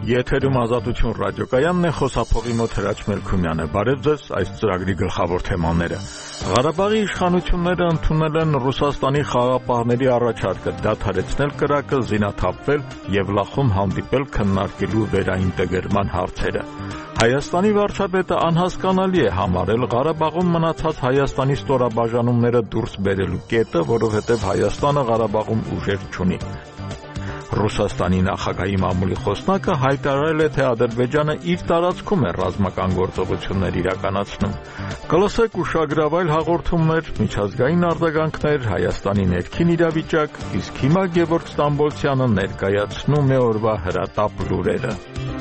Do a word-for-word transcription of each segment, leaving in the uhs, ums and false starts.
Եթերում Ազատություն ռադիոկայանն է, խոսափողի մոտ Հրաչ Մելքումյանը։ Բարև ձեզ, այս ծրագրի գլխավոր թեմաները։ Ղարաբաղի իշխանությունները ընդունել են Ռուսաստանի խաղաղապահների առաջարկը դադարեցնել կրակը, զինաթափվել եւ Լախում հանդիպել քննարկելու վերաինտեգրման հարցերը։ Հայաստանի վարչապետը անհասկանալի է համարել Ղարաբաղում մնացած Հայաստանի ստորաբաժանումները դուրս բերելու կետը, որովհետեւ Հայաստանը Ղարաբաղում ուժեր չունի։ Ռուսաստանի նախագահի մամուլի խոսնակը հայտարարել է, թե Ադրբեջանը իր տարածքում է ռազմական գործողություններ իրականացնում։ Կլսեք ուշագրավ այլ հաղորդումներ, միջազգային արձագանքներ, Հայաստանի ներքին իրավիճակ, իսկ հիմա Գևորգ Ստամբոլցյանը ներկայացնում է օրվա հրատապ լուրերը։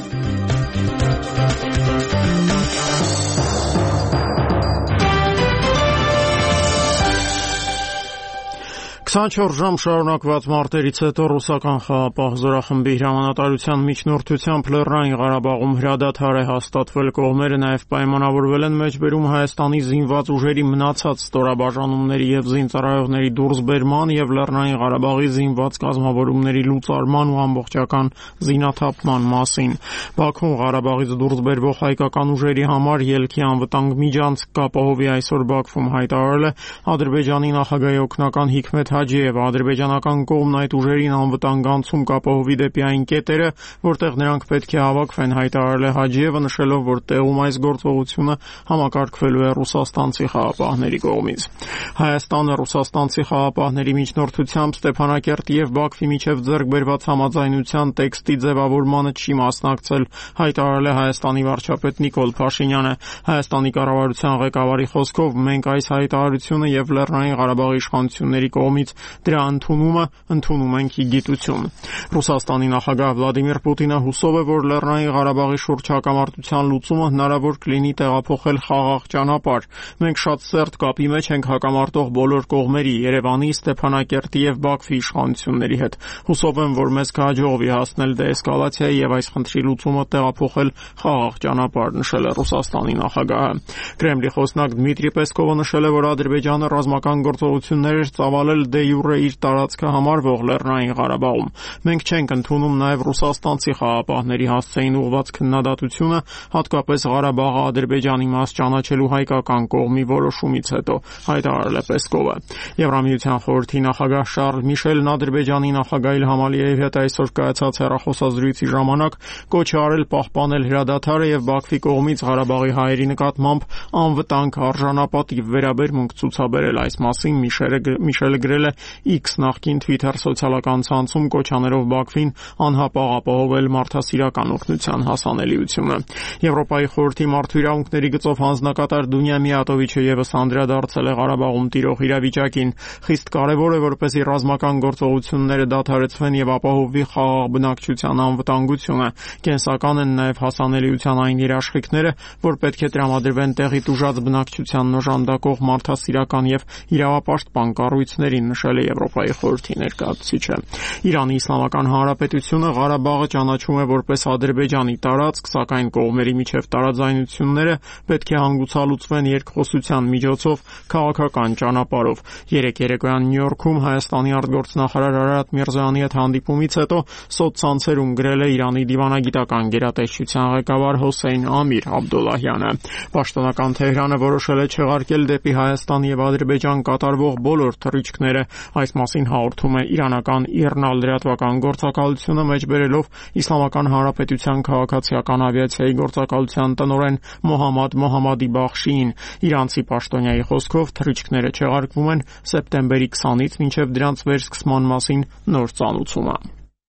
քսանչորս ժամ շարունակված մարտերից հետո ռուսական խաղաղապահ զորախմբի հրամանատարության միջնորդությամբ Լեռնային Ղարաբաղում հրադադար է հաստատվել, կողմերը նաև պայմանավորվել են մեջբերում Հայաստանի զինված ուժերի մնացած ստորաբաժանումների եւ զինծառայողների դուրսբերման եւ Լեռնային Ղարաբաղի զինված կազմավորումների լուծարման ու ամբողջական զինաթափման մասին։ Բաքուն Ղարաբաղից դուրս բերվող հայկական ուժերի համար ելքի անվտանգ միջանցք կապահովի այսօր Բաքվում հայտարարել է Ադրբեջանի նախագահի օգնական Հիկմետ Հաջիևը։ Ադրբեջանական կողմն այդ ուժերին անվտանգ անցում կապահովի դեպի այն կետերը, որտեղ նրանք պետք է հավաքվեն, հայտարարել է Հաջիևը, նշելով, որ տեղում այս գործողությունը համակարգվելու է ռուսաստանցի խաղաղապահների կողմից։ Հայաստանը ռուսաստանցի խաղաղապահների միջնորդությամբ Ստեփանակերտի եւ Բաքվի միջև ձեռք բերված համաձայնության տեքստի ձևավորմանը չի մասնակցել, հայտարարել է Հայաստանի վարչապետ Նիկոլ Փաշինյանը։ Հայաստանի կառավարության ղեկավարի խոսքով մենք այս հայտարարությունը եւ Լեռնային Ղարաբաղի իշխանությունների կողմից դրա ընդունումը ընդունում ենք ի գիտություն։ Ռուսաստանի նախագահ Վլադիմիր Պուտինը հուսով է, որ Լեռնային Ղարաբաղի շուրջ հակամարտության լուծումը հնարավոր կլինի տեղափոխել խաղաղ ճանապարհ։ Մենք շատ սերտ կապի մեջ ենք հակամարտող բոլոր կողմերի՝ Երևանի, Ստեփանակերտի եւ Բաքվի իշխանությունների հետ։ Հուսով եմ, որ մեզ կհաջողվի հասնել դեէսկալացիայի եւ այս խնդրի լուծումը տեղափոխել խաղաղ ճանապարհ, նշել է Ռուսաստանի նախագահը։ Կրեմլի խոսնակ Դմիտրի Պեսկովը նշել է, որ Ադրբեջանը ռազմական գործողություններ էր ծավալել դե յուրե իր տարածքը համարվող Լեռնային Ղարաբաղում։ Մենք չենք ընդունում նաև ռուսաստանցի խաղաղապահների հասցեին ուղղված քննադատությունը, հատկապես Ղարաբաղը Ադրբեջանի մաս ճանաչելու հայկական կողմի որոշումից հետո, հայտարարել է Պեսկովը։ Եվրամիության խորհրդի նախագահ Շարլ Միշելն Ադրբեջանի նախագահ Իլհամ Ալիևի հետ այսօր կայացած հեռախոսազրույցի ժամանակ կոչ է արել պահպանել հրադադարը եւ Բաքվի կողմից Ղարաբաղի հայերի նկատմամբ անվտանգ արժանապատիվ վերաբերմունք ցուցաբերել։ Այս մասին Միշելը գրել է X նախկին Twitter սոցիալական ցանցում, կոչաներով Բաքվին անհապաղ ապահովել մարդասիրական օգնության հասանելիությունը։ Եվրոպայի խորհրդի մարդու իրավունքների գծով հանձնակատար Դունյա Միատովիչը եւս անդրադարձել է Ղարաբաղում տիրող իրավիճակին։ Խիստ կարեւոր է, որպեսզի ռազմական գործողությունները դադարեցվեն եւ ապահովվի խաղաղ բնակչության անվտանգությունը։ Կենսական են նաեւ հասանելիության այն երաշխիքները, որ պետք է տրամադրվեն տեղի տուժած բնակչությանն օժանդակող մարդասիրական եւ իրավապաշտպան կառույցներին, նշել է Եվրոպայի խորհրդի ներկայացուցիչը։ Իրանի Իսլամական Հանրապետությունը Ղարաբաղը ճանաչում է որպես Ադրբեջանի տարածք, սակայն կողմերի միջև տարաձայնությունները պետք է հանգուցալուծվեն երկխոսության միջոցով, քաղաքական ճանապարհով։ Երեկ երեկոյան Նյու Յորքում Հայաստանի արտգործնախարար Արարատ Միրզոյանի հետ հանդիպումից հետո սոցցանցերում գրել է Իրանի դիվանագիտական գերատեսչության ղեկավար Հոսեյն Ամիր Աբդոլլահյանը։ Պաշտոնական Թեհրանը որոշել է չեղարկել դեպի Հայաստան եւ Ադրբեջան կատարվող բոլոր թռիչքները։ Այս մասին հաղորդում է իրանական ԻՌՆԱ լրատվական գործակալությունը, մեջբերելով Իսլամական Հանրապետության քաղաքացիական ավիացիայի գործակալության տնօրեն Մոհամմադ Մոհամմադի Բախշիին։ Իրանցի պաշտոնյայի խոսքով թռիչքները չեղարկվում են սեպտեմբերի քսանից մինչև դրանց վերսկսման մասին նոր ծանուցումը։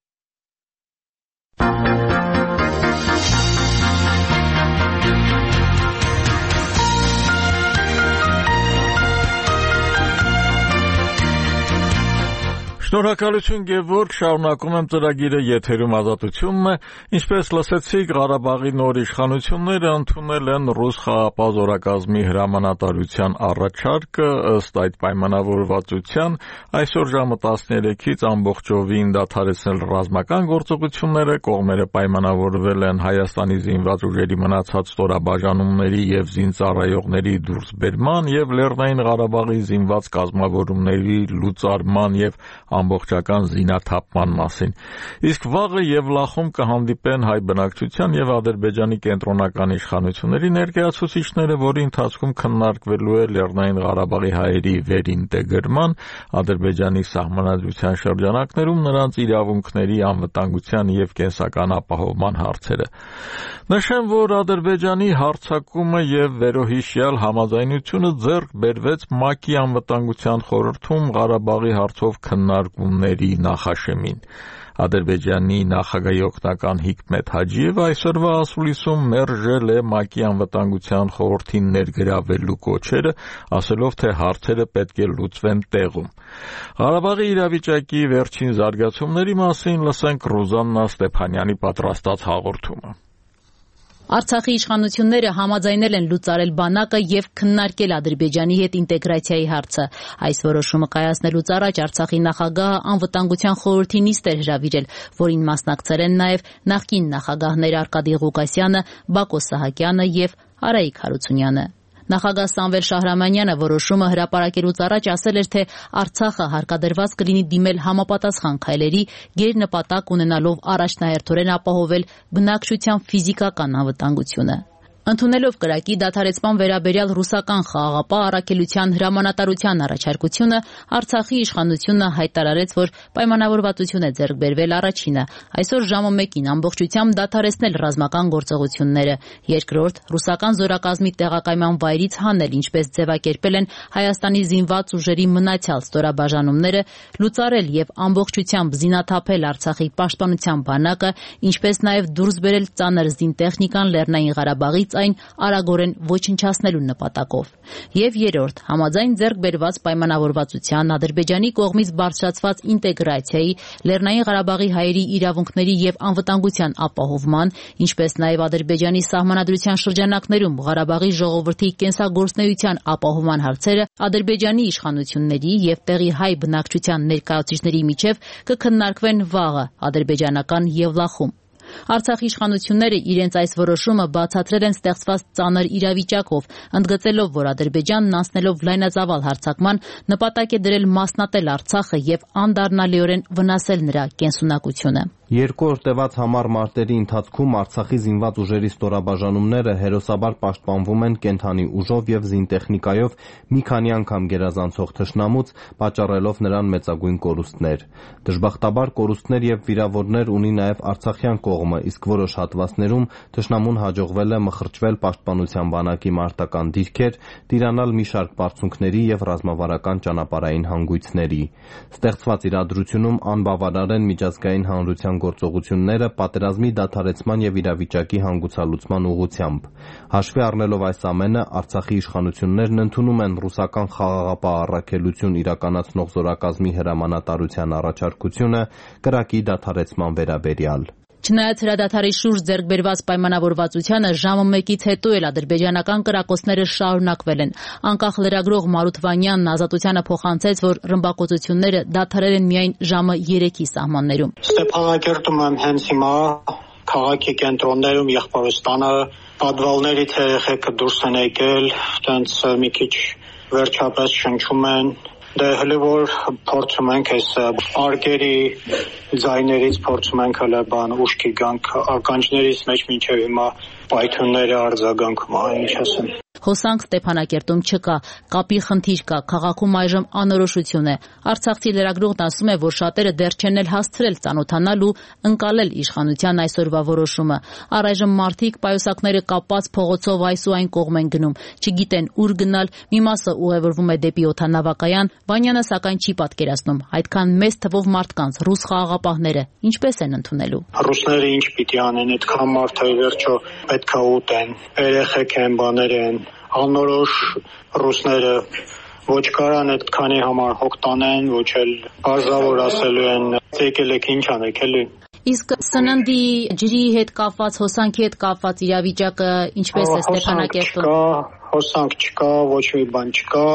Շնորհակալություն Գևորգ, շարունակում եմ ծրագիրը, եթերում Ազատությունն է։ Ինչպես լսեցիք, Ղարաբաղի նոր իշխանությունները ընդունել են ռուս խաղաղապահ զորակազմի հրամանատարության առաջարկը, ըստ այդ պայմանավորվածության այսօր ժամը տասներեքից ամբողջովին դադարեցնել ռազմական գործողությունները, կողմերը պայմանավորվել են Հայաստանի զինված ուժերի մնացած ստորաբաժանումների եւ զինծառայողների դուրսբերման եւ Լեռնային Ղարաբաղի զինված կազմավորումների լուծարման եւ ամբողջական զինաթափման մասին։ Իսկ վաղը Եվլախում կհանդիպեն հայ բնակչության եւ Ադրբեջանի կենտրոնական իշխանությունների ներկայացուցիչները, որի ընթացքում քննարկվելու է Լեռնային Ղարաբաղի հայերի վերինտեգրման, Ադրբեջանի սահմանադրության շրջանակներում նրանց իրավունքների, անվտանգության եւ կենսական ապահովման հարցերը։ Նշեմ, որ Ադրբեջանի հարձակումը եւ վերոհիշյալ համաձայնությունը ձեռք բերվեց ՄԱԿ-ի անվտանգության խորհրդում Ղարաբաղի հարցով քննարկումների նախաշեմին։ Ադրբեջանի նախագահի օգնական Հիկմետ Հաջիևը այսօրվա ասուլիսում մերժել է ՄԱԿ-ի անվտանգության խորհրդին ներգրավելու կոչերը, ասելով, թե հարցերը պետք է լուծվեն տեղում։ Ղարաբաղի իրավիճակի վերջին զարգացումների մասին լսենք Ռուզաննա Ստեփանյանի պատրաստած հաղորդումը։ Արցախի իշխանությունները համաձայնել են լուծարել բանակը եւ քննարկել Ադրբեջանի հետ ինտեգրացիայի հարցը։ Այս որոշումը կայացնելուց առաջ Արցախի նախագահը անվտանգության խորհրդի նիստ էր հրավիրել, որին մասնակցել են նաեւ նախկին նախագահներ Արկադի Ղուկասյանը, Բակո Սահակյանը եւ Արայիկ Հարությունյանը։ Նախագահ Սամվել Շահրամանյանը որոշումը հրապարակելուց առաջ ասել էր, թե Արցախը հարկադրված կլինի դիմել համապատասխան քայլերի, գերնպատակ ունենալով առաջնահերթորեն ապահովել բնակչության ֆիզիկական անվտանգությունը։ Ընդունելով կրակի դադարեցման վերաբերյալ ռուսական խաղաղապահ առաքելության հրամանատարության առաջարկությունը, Արցախի իշխանությունը հայտարարեց, որ պայմանավորվածություն է ձեռք բերվել առաջինը, այսօր ժամը մեկին ամբողջությամբ դադարեցնել ռազմական գործողությունները, երկրորդ ռուսական զորակազմի տեղակայման վայրից հանել, ինչպես ձևակերպել են Հայաստանի զինված ուժերի մնացյալ ստորաբաժանումները, լուծարել եւ ամբողջությամբ զինաթափել Արցախի պաշտպանության բանակը, ինչպես նաեւ դուրս բերել ծանր զինտեխնիկան Լեռնային Ղարաբաղից այն արագորեն ոչնչացնելու նպատակով։ Եվ երրորդ, համաձայն ձեռք բերված պայմանավորվածության Ադրբեջանի կողմից բարձրացված ինտեգրացիայի, Լեռնային Ղարաբաղի հայերի իրավունքների եւ անվտանգության ապահովման, ինչպես նաեւ Ադրբեջանի սահմանադրության շրջանակներում Ղարաբաղի ժողովրդի կենսագործունեության ապահովման հարցերը Ադրբեջանի իշխանությունների եւ տեղի հայ բնակչության ներկայացուցիչների միջև կքննարկվեն վաղը ադրբեջանական Եվլախում։ Արցախի իշխանությունները իրենց այս որոշումը բացատրել են ստեղծված ծանր իրավիճակով, ընդգծելով, որ Ադրբեջանն անցնելով լայնածավալ հարձակման նպատակ է դրել մասնատել Արցախը եւ անդառնալիորեն վնասել նրա կենսունակությունը։ Երկու օր տևած համառ մարտերի ընթացքում Արցախի զինված ուժերի ստորաբաժանումները հերոսաբար պաշտպանվում են կենդանի ուժով եւ զինտեխնիկայով մի քանի անգամ գերազանցող թշնամուց, պատճառելով նրան մեծագույն կորուստներ։ Դժբախտաբար կորուստներ եւ վիրավորներ ունի նաեւ արցախյան կողմը, իսկ որոշ հատվածներում թշնամուն հաջողվել է մխրճվել պաշտպանության բանակի մարտական դիրքեր, տիրանալ մի շարք բարձունքների եւ ռազմավարական ճանապարհային հանգույցների։ Ստեղծված իրադրությունում անբավարար են միջազգային հանրության գործողությունները պատերազմի դադարեցման եւ իրավիճակի հանգուցալուծման ուղղությամբ։ Հաշվի առնելով այս ամենը, Արցախի իշխանություններն ընդունում են ռուսական խաղաղապահ առաքելություն իրականացնող զորակազմի հրամանատարության առաջարկությունը կրակի դադարեցման վերաբերյալ։ Չնայած հրադադարի շուրջ ձեռք բերված պայմանավորվածությանը, ժամը մեկից հետո էլ ադրբեջանական կրակոցները շարունակվել են։ Անկախ լրագրող Մարութ Վանյանն Ազատությանը փոխանցեց, որ ռմբակոծությունները դադարել են միայն ժամը երեքի սահմաններում։ Ստեփանակերտում եմ հենց հիմա, քաղաքի կենտրոններում Եղբորստանը, պատվալներից երեխեքը դուրս են եկել, տենց մի քիչ վերջապես շնչում են։ Դե հələ որ փորձում ենք այս արկերի ձայներից փորձում ենք հələ բան ուշքի գանք ականջներից մեջ մինչև հիմա պայթյունները արձագանքում, ինչ ասեմ։ Հոսանք Ստեփանակերտում չկա, կապի խնդիր կա, քաղաքում այժմ անորոշություն է։ Արցախցի լրագրողն ասում է, որ շատերը դեռ չեն էլ հասցրել ծանոթանալ ու ընկալել իշխանության այսօրվա որոշումը։ Առայժմ մարդիկ պայուսակները կապած փողոցով այս ու այն կողմ են գնում, չգիտեն ուր գնալ, մի մասը ուղևորվում է դեպի օդանավակայան, Վանյանը սակայն չի պատկերացնում, այդքան մեծ թվով մարդկանց ռուս խաղաղապահները ինչպես են ընդունելու։ Ռուսները ինչ պիտի անեն, այդքան մարդը վերջո պետքա ուտեն, երեխեք են, բաներ են, անորոշ ռուսները ոչ կարան այդքանի համար հոգ տանեն, ոչ էլ բարձրավոր ասելու են եկել եք ինչ անեք էլի։ Իսկ սննդի ջրի հետ կապված, հոսանքի հետ կապված իրավիճակը ինչպես է Ստեփանակերտում։ Հոսանք չկա, ոչ մի բան չկա,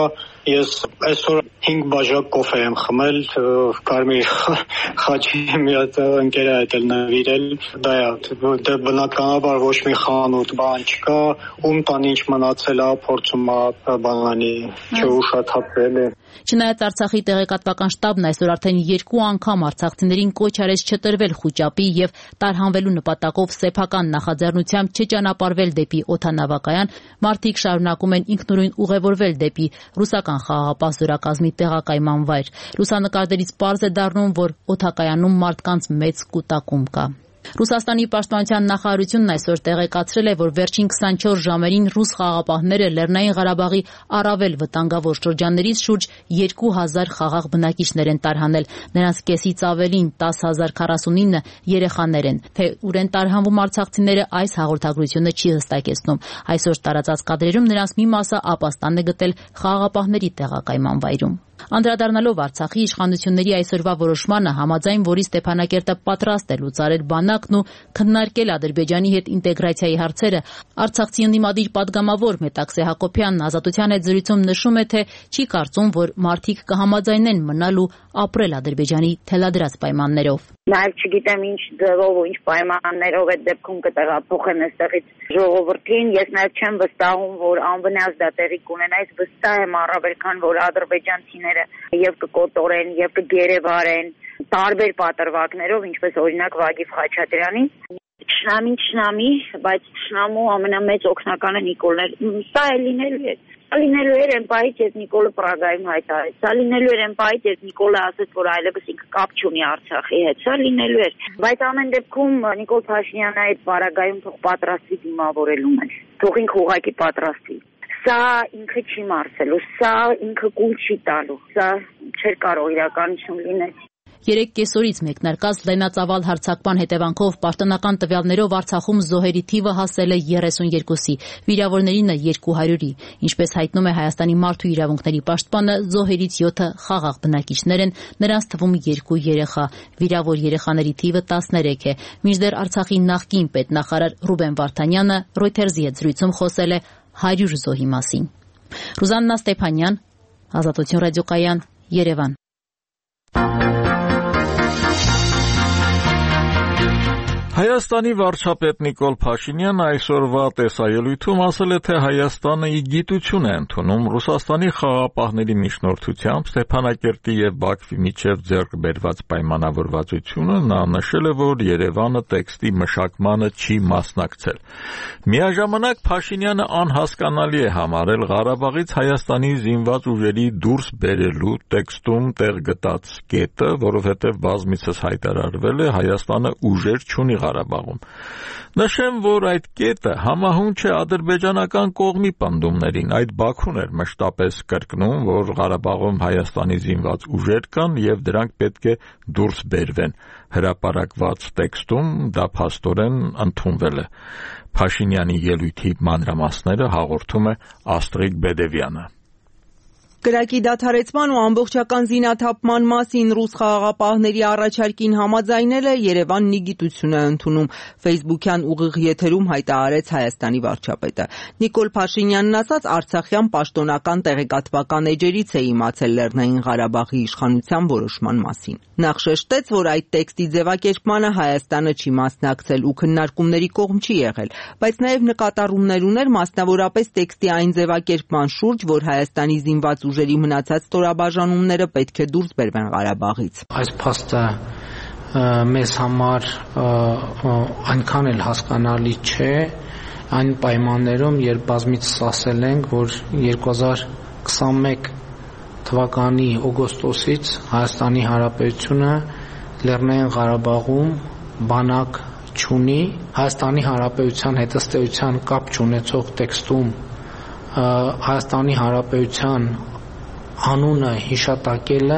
Ես այսօր հինգ բաժակ կոֆե եմ խմել, Կարմիր խաչի մի հատ ընկերա հետ էլ նվիրել, դա է, դե բնականաբար ոչ մի խանութ բան չկա, ում տան ինչ մնացել է, փորձում է բանանի չուշաթափվել է։ Չնայած Արցախի տեղեկատվական շտաբն այսօր արդեն երկու անգամ արցախցիներին կոչ արեց չտրվել խուճապի եւ տարհանվելու նպատակով սեփական նախաձեռնությամբ չճանապարհվել դեպի օդանավակայան, մարդիկ շարունակում են ինքնուրույն ուղևորվել դեպի ռուսական խաղաղապահ զորակազմի տեղակայման վայր։ Լուսանկարներից պարզ է դառնում, որ օդակայանում մարդկանց մեծ կուտակում կա։ Ռուսաստանի պաշտպանության նախարարությունն այսօր տեղեկացրել է, որ վերջին քսանչորս ժամերին ռուս խաղաղապահները Լեռնային Ղարաբաղի առավել վտանգավոր շրջաններից շուրջ երկու հազար խաղաղ բնակիչներ են տարհանել, նրանց կեսից ավելին տասը հազար քառասունինը երեխաներ են։ Թե ուր են տարհանվում արցախցիները, այս հաղորդագրությունը չի հստակեցնում։ Այսօր տարածած կադրերում նրանց մի մասը ապաստան է գտել խաղաղապահների տեղակայման վայրում։ Անդրադառնալով Արցախի իշխանությունների այսօրվա որոշմանը, համաձայն որի Ստեփանակերտը պատրաստ է լուծարել բանակն ու քննարկել Ադրբեջանի հետ ինտեգրացիայի հարցերը, Արցախցի ընդդիմադիր падգամավոր Մետաքսե Հակոբյանն Ազատության հետ զրույցում նշում է, թե չի կարծում, որ մարդիկ կհամաձայնեն մնալ ու ապրել Ադրբեջանի թելադրած պայմաններով։ Նաև չգիտեմ ինչ ձևով ու ինչ պայմաններով այդ դեպքում կտեղափոխեն այստեղից ժողովրդին, ես նաև չեմ վստահում, որ անվնաս դա տեղի կունենա, ես վստահ եմ առավել քան որ ադրբեջանցիները եւ կկոտորեն եւ կգերեվարեն տարբեր պատրվակներով, ինչպես օրինակ Վագիվ Խաչատրյանին։ Չնամին չնամի, բայց չնամու ամենամեծ օգնականը Նիկոլն է։ Սա է լինելու է։ Սա լինելու էր այն պահից, երբ Նիկոլը Պրագայում հայտարարեց։ Սա լինելու էր այն պահից, երբ Նիկոլը ասաց, որ այլևս ինքը կապ չունի Արցախի հետ։ Սա լինելու էր։ Բայց ամեն դեպքում Նիկոլ Փաշինյանը այդ Պարագայում թող պատրաստվի դիմավորելու մեզ։ Թող ինքը ուղղակի պատրաստվի։ Սա ինքը չի մարսելու, սա ինքը կուլ չի տալու։ Սա չէր կարող իրականություն լինել։ Երեք կեսօրից մեկնարկած լայնածավալ հարձակման հետևանքով պաշտոնական տվյալներով Արցախում զոհերի թիվը հասել է երեսունյոթի, վիրավորներինը երկու հարյուրի։ Ինչպես հայտնում է Հայաստանի մարդու իրավունքների պաշտպանը, զոհերից յոթը խաղաղ բնակիչներ են, նրանց թվում երկու երեխա, վիրավոր երեխաների թիվը տասներեք է։ Մինչդեռ Արցախի նախկին պետնախարար Ռուբեն Վարդանյանը Reuters-ի հետ զրույցում խոսել է հարյուր զոհի մասին։ Ռուզաննա Ստեփանյան, Ազատություն ռադիոկայան, Երևան։ Հայաստանի վարչապետ Նիկոլ Փաշինյանը այսօրվա տեսաելույթում ասել է, թե Հայաստանը ի գիտություն է ընդունում Ռուսաստանի խաղաղապահների միջնորդությամբ Ստեփանակերտի եւ Բաքվի միջև ձեռք բերված պայմանավորվածությունը, նա նշել է, որ Երևանը տեքստի մշակմանը չի մասնակցել։ Միաժամանակ Փաշինյանը անհասկանալի է համարել Ղարաբաղից Հայաստանի զինված ուժերի դուրս բերելու տեքստում տեղ գտած կետը, որովհետեւ բազմիցս հայտարարվել է Հայաստանը ուժեր չունի Ղարաբաղում։ Նշեմ, որ այդ կետը համահունչ է ադրբեջանական կողմի պնդումներին, այդ Բաքուն էր մշտապես կրկնում, որ Ղարաբաղում Հայաստանի զինված ուժեր կան եւ դրանք պետք է դուրս բերվեն։ Հրապարակված տեքստում դա փաստորեն ընդունվել է։ Փաշինյանի ելույթի մանրամասները հաղորդում է Աստրիկ Բեդևյանը։ Կրակի դադարեցման ու ամբողջական զինաթափման մասին ռուս խաղաղապահների առաջարկին համաձայնելը Երևանն ի գիտություն է ընդունում, ֆեյսբուքյան ուղիղ եթերում հայտարարեց Հայաստանի վարչապետը։ Նիկոլ Փաշինյանն ասաց, արցախյան պաշտոնական տեղեկատվական էջերից է իմացել Լեռնային Ղարաբաղի իշխանության որոշման մասին։ Նախ շեշտեց, որ այդ տեքստի ձևակերպմանը Հայաստանը չի մասնակցել ու քննարկումների կողմ չի եղել, բայց նաև նկատառումներ ուներ մասնավորապես տեքստի այն ձևակերպման շուրջ, որ Հայաստանի զինված ուժերի մնացած ստորաբաժանումները պետք է դուրս բերվեն Ղարաբաղից։ Այս փաստը մեզ համար այնքան էլ հասկանալի չէ այն պայմաններում, երբ բազմիցս ասել ենք, որ երկու հազար քսանմեկ թվականի օգոստոսից Հայաստանի Հանրապետությունը Լեռնային Ղարաբաղում բանակ չունի, Հայաստանի Հանրապետության հետ ըստ էության կապ չունեցող տեքստում Հայաստանի Հանրապետության անունը հիշատակելը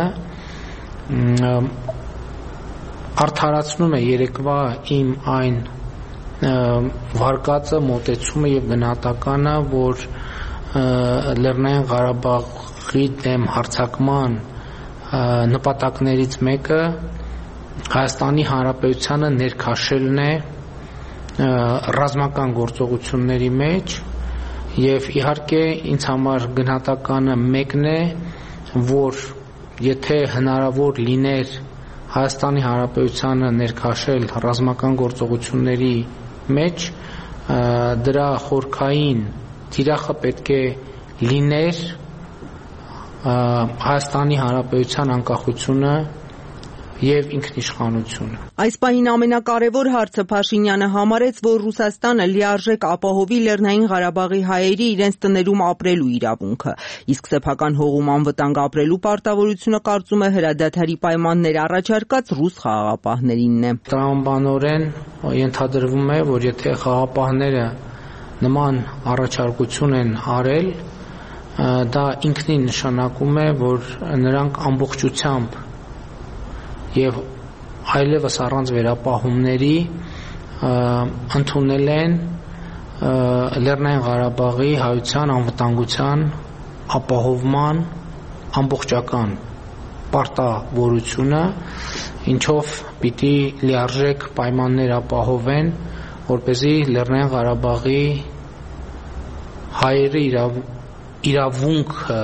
արդարացնում է երեկվա իմ այն վարկածը, մոտեցումը եւ գնահատականը, որ Լեռնային Ղարաբաղի դեմ հարձակման նպատակներից մեկը Հայաստանի Հանրապետությանը ներքաշելն է ռազմական գործողությունների մեջ Եվ իհարկե ինձ համար գնահատականը մեկն է, որ եթե հնարավոր լիներ Հայաստանի Հանրապետությանը ներքաշել ռազմական գործողությունների մեջ, դրա խորքային թիրախը պետք է լիներ Հայաստանի Հանրապետության անկախությունը եւ ինքնիշխանությունը։ Այս պահին ամենակարևոր հարցը Փաշինյանը համարեց, որ Ռուսաստանը լիարժեք ապահովի Լեռնային Ղարաբաղի հայերի իրենց տներում ապրելու իրավունքը, իսկ սեփական հողում անվտանգ ապրելու պարտավորությունը կարծում է հրադադարի պայմաններ առաջարկած ռուս խաղաղապահներինն է։ Տրամաբանորեն ենթադրվում է, որ եթե խաղաղապահները նման առաջարկություն են արել, դա ինքնին նշանակում է, որ նրանք ամբողջությամբ եւ այլևս առանց վերապահումների ընդունել են Լեռնային Ղարաբաղի հայության անվտանգության ապահովման ամբողջական պարտավորությունը, ինչով պիտի լիարժեք պայմաններ ապահովեն, որպեսզի Լեռնային Ղարաբաղի հայերի իրավ, իրավունքը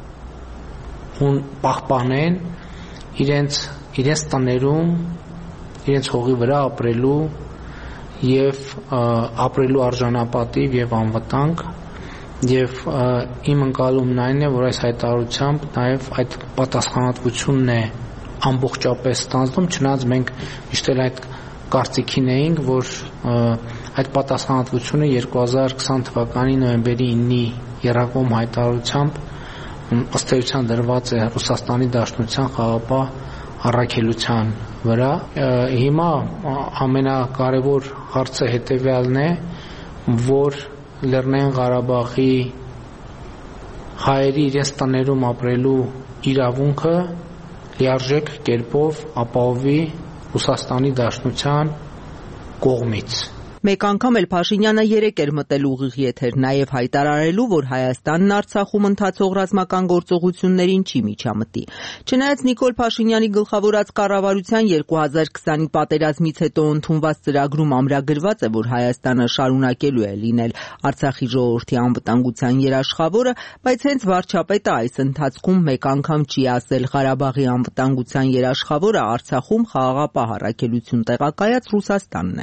պահպանեն իրենց իրենց տներում, իրենց հողի վրա ապրելու եւ ապրելու արժանապատիվ եւ անվտանգ, եւ իմ ընկալումն այն է, որ այս հայտարարությամբ նաեւ այդ պատասխանատվությունն է ամբողջապես ստանձնում, չնայած մենք միշտ էլ այդ կարծիքին էինք, որ այդ պատասխանատվությունը երկու հազար քսան թվականի նոյեմբերի իննի եռակողմ հայտարարությամբ ըստ էության դրված է Ռուսաստանի Դաշնության խաղաղապահ առաքելության վրա։ Հիմա ամենակարևոր հարցը հետևյալն է, որ Լեռնային Ղարաբաղի հայերի իրենց տներում ապրելու իրավունքը լիարժեք կերպով ապահովի Ռուսաստանի Դաշնության կողմից։ Մեկ անգամ էլ Փաշինյանը երեկ էր մտել ուղիղ եթեր, նաև հայտարարելու, որ Հայաստանն Արցախում ընթացող ռազմական գործողություններին չի միջամտի։ Չնայած Նիկոլ Փաշինյանի գլխավորած կառավարության երկու հազար քսանի պատերազմից հետո ընդունված ծրագրում ամրագրված է, որ Հայաստանը շարունակելու է լինել Արցախի ժողովրդի անվտանգության երաշխավորը, բայց հենց վարչապետը այս ընթացքում մեկ անգամ չի ասել Ղարաբաղի անվտանգության երաշխավորը Արցախում խաղաղապահ առաքելություն տեղակայած Ռուսաստանն է։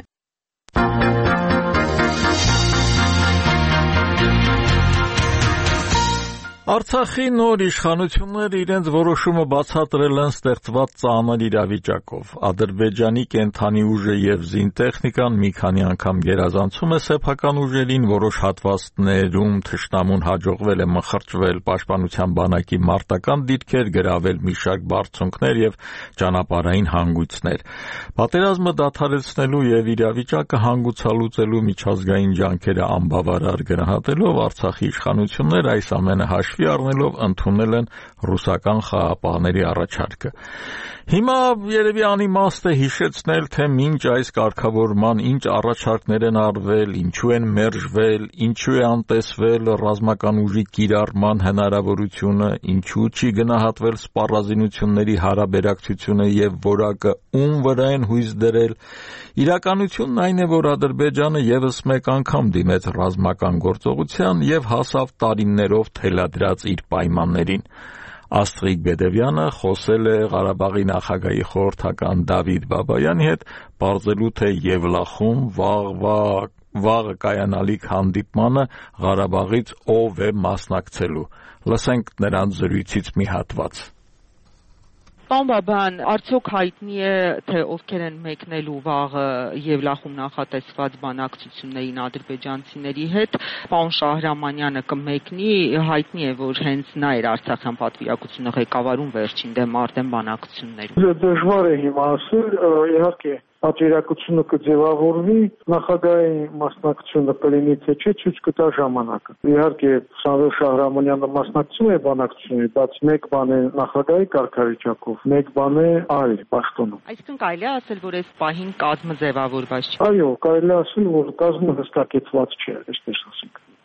Արցախի նոր իշխանությունները իրենց որոշումը բացատրել են ստեղծված ծանր իրավիճակով։ Ադրբեջանի կենդանի ուժը եւ զինտեխնիկան մի քանի անգամ գերազանցում է սեփական ուժերին, որոշ հատվածներում թշնամուն հաջողվել է մխրճվել պաշտպանության բանակի մարտական դիրքեր, գրավել մի շարք բարձունքներ եւ ճանապարհային հանգույցներ։ Պատերազմը դադարեցնելու եւ իրավիճակը հանգուցալուծելու միջազգային ջանքերը անբավարար գնահատելով Արցախի իշխանությունները այս ամենը հաշվի առնելով ընդունել են ռուսական խաղաղապահների առաջարկը։ Հիմա երևի անիմաստ է հիշեցնել, թե մինչ այս կարգավորման ինչ առաջարկներ են արվել, ինչու են մերժվել, ինչու է անտեսվել ռազմական ուժի կիրառման հնարավորությունը, ինչու չի գնահատվել սպառազինությունների հարաբերակցությունը եւ որակը ում վրա են հույս դրել։ Իրականությունն այն է, որ Ադրբեջանը եւս մեկ անգամ դիմեց ռազմական գործողության եւ հասավ տարիներով թելադրած իր պայմաններին։ Աստղիկ Բեդևյանը խոսել է Ղարաբաղի նախագահի խորհրդական Դավիթ Բաբայանի հետ, պարզելու թե Եվլախում վաղվա վաղը կայանալիք հանդիպմանը Ղարաբաղից ով է մասնակցելու։ Լսենք նրանց զրույցից մի հատված։ Պարոն Բաբայան, արդյոք հայտնի է, թե ովքեր են մեկնելու վաղը Եվլախում նախատեսված բանակցություններին ադրբեջանցիների հետ։ Պարոն Շահրամանյանը կմեկնի, հայտնի է, որ հենց նա էր Արցախյան պատվիրակությունը ղեկավարում վերջին դեմ արդեն բանակցություններում։ Դժվար է հիմա ասել, իհարկե պատվիրակությունը կձևավորվի, նախագահի մասնակցությունը կլինի թե չէ, ցույց կտա ժամանակը։ Իհարկե Սամվել Շահրամանյանը մասնակցում է բանակցություններին, բայց մեկ բան է նախագահի կարգավիճակով, մեկ բան է այլ պաշտոնում։ Այսինքն կարելի է ասել, որ այս պահին կազմը ձևավորված չէ։ Այո, կարելի է ասել, որ կազմը հստակեցված չէ, այսպես ասենք։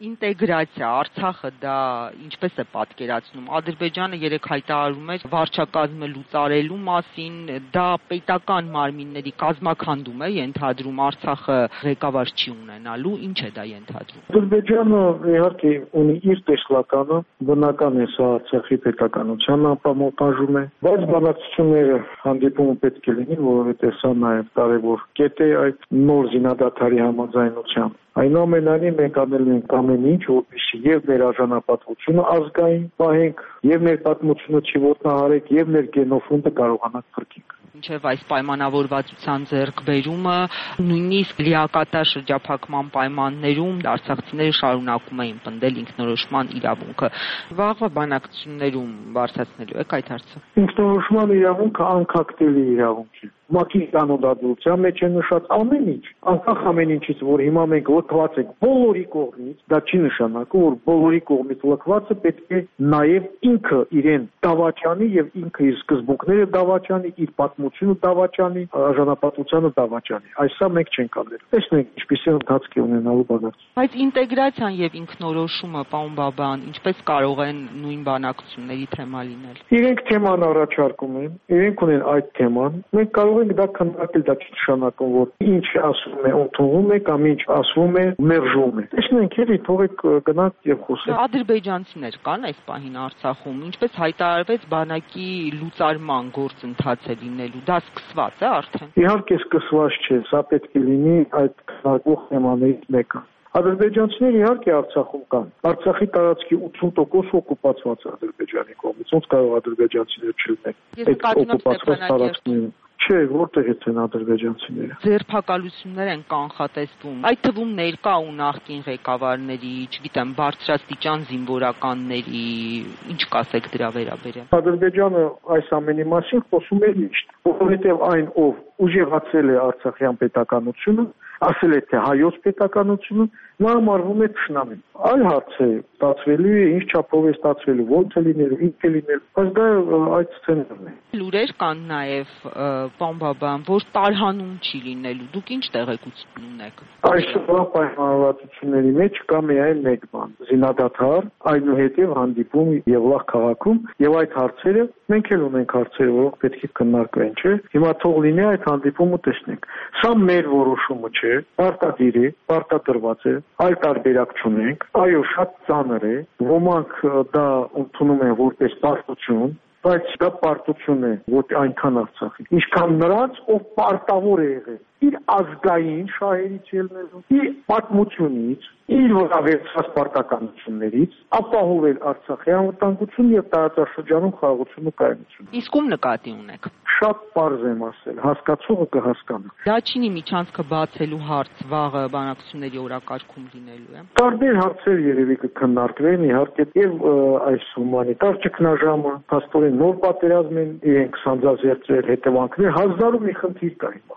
ինտեգրացիա, Արցախը դա ինչպես է պատկերացնում։ Ադրբեջանը երեք հայտարարում էր վարչակազմը լուծարելու մասին, դա պետական մարմինների կազմաքանդում է ենթադրում, Արցախը ղեկավար չի ունենալու, ինչ է դա ենթադրում։ Ադրբեջանը իհարկե ունի իր տեսլականը, բնական է սա Արցախի պետականության ապամոտաժում է, բայց բանակցությունները հանդիպումը պետք է լինի, որովհետև սա նաև կարևոր կետ է այդ նոր զինադադարի համաձայնության։ Այնուամենայնիվ մենք անել ենք ամեն ինչ, որպեսզի եւ մեր արժանապատվությունը ազգային պահենք, եւ մեր պատմությունը չոտնահարենք, եւ մեր գենոֆոնդը կարողանանք փրկենք։ Մինչև այս պայմանավորվածության ձեռքբերումը, նույնիսկ լիակատար շրջափակման պայմաններում արցախցիները շարունակում էին պնդել ինքնորոշման իրավունքը։ Վաղվա բանակցություններում բարձրացնելու եք այդ հարցը։ Ինքնորոշման իրավունքը անկախտելի իրավունք է։ ՄԱԿ-ի կանոնադրության մեջ է նշած ամեն ինչ, անկախ ամեն ինչից, որ հիմա մենք լքված ենք բոլորի կողմից, դա չի նշանակում, որ բոլորի կողմից լքվածը պետք է նաև ինքը իրեն դավաճանի եւ ինքը իր սկզբունքները դավաճանի, իր պատմությունը դավաճանի, արժանապատվությունը դավաճանի։ Այսա մենք չենք անել։ Տեսնենք ինչպիսի ընթացք է ունենալու բանակցությունը։ Բայց ինտեգրացիան եւ ինքնորոշումը, պարոն Բաբան, ինչպես կարող են նույն բանակցությունների թեմա լինել։ Իրենք թեման առաջարկում են, իրենք ունեն այդ թեման, մենք կարող ենք դա քննարկել, դա չի նշանակում, որ ինչ ասում է ընդունվում է կամ ինչ ասվում է մերժվում է։ Տեսնենք, էլի թողեք գնանք եւ խոսենք։ Ադրբեջանցիներ կան այս պահին Արցախում, ինչպես հայտարարվեց բանակի լուծարման գործընթաց է լինելու, դա սկսված է արդեն։ Իհարկե սկսված չէ, սա պետք է լինի այդ քննարկող թեմաներից մեկը։ Ադրբեջանցիները իհարկե Արցախում կան։ Արցախի տարածքի ութուն տոկոսը օկուպացված է Ադրբեջանի կողմից։ Ոնց կարող ադրբեջանցիներ չլինեն այդ օկուպացված տարածքներում։ Չէ, որտեղից են ադրբեջանցիները։ Ձերբակալություններ են կանխատեսվում, այդ թվում ներկա ու նախկին ղեկավարների, չգիտեմ, բարձրաստիճան զինվորականների, ինչ կասեք դրա վերաբերյալ։ Ադրբեջանը այս ամենի մասին խոսում է միշտ, որովհետև այն, ով ուժեղացել է Արցախյան պետականությունը, ասել է թե հայոց պետականությունը, նա համարվում է թշնամի։ Այլ հարց է, ստացվելու է, ինչ չափով է ստացվելու, ոնց է լինելու, ինչ է լինելու, բայց դա այդ սցենարն է։ Լուրեր կան նաև, պարոն Բաբան, որ տարհանում չի լինելու, դուք ինչ տեղեկություն ունեք։ Այսօրվա պայմանավորվածությունների մեջ կա միայն մեկ բան՝ զինադադար, այնուհետև հանդիպում Եվլախ քաղաքում, եւ այդ հարցերը մենք էլ ունենք հարցեր, որոնք պետք է քննարկվեն, չէ՞։ Հիմա թող լինի այդ հանդիպումը տեսնենք։ Սա մեր որոշումը չէ, պարտադիր է, պարտադրված է, այլ տարբերակ չունենք։ Այո, շատ ծանր է, ոմանք դա ընդունում են որպես պարտություն, բայց դա պարտություն է, ոչ այնքան Արցախի։ Ինչքան նրանց, ով պարտավոր է եղել իր ազգային շահերից ելնելու, իր պատմությունից, իր վրա վերցված պարտականություններից, ապահովել Արցախի անվտանգությունը եւ տարածաշրջանում խաղաղություն ու կայունություն։ Իսկ ում նկատի ունեք։ Շատ պարզ եմ ասել, հասկացողը կհասկանա։ Դաչինի միջանցքը բացելու հարց վաղը բանակցությունների օրակարգում լինելու է։ Տարբեր հարցեր երևի կքննարկվեն, իհարկե, եւ այս հումանիտար ճգնաժամը, փաստորեն նոր պատերազմ են իրենք սանձազերծել հետևանքներ, հազարու մի խնդիր կա հիմա։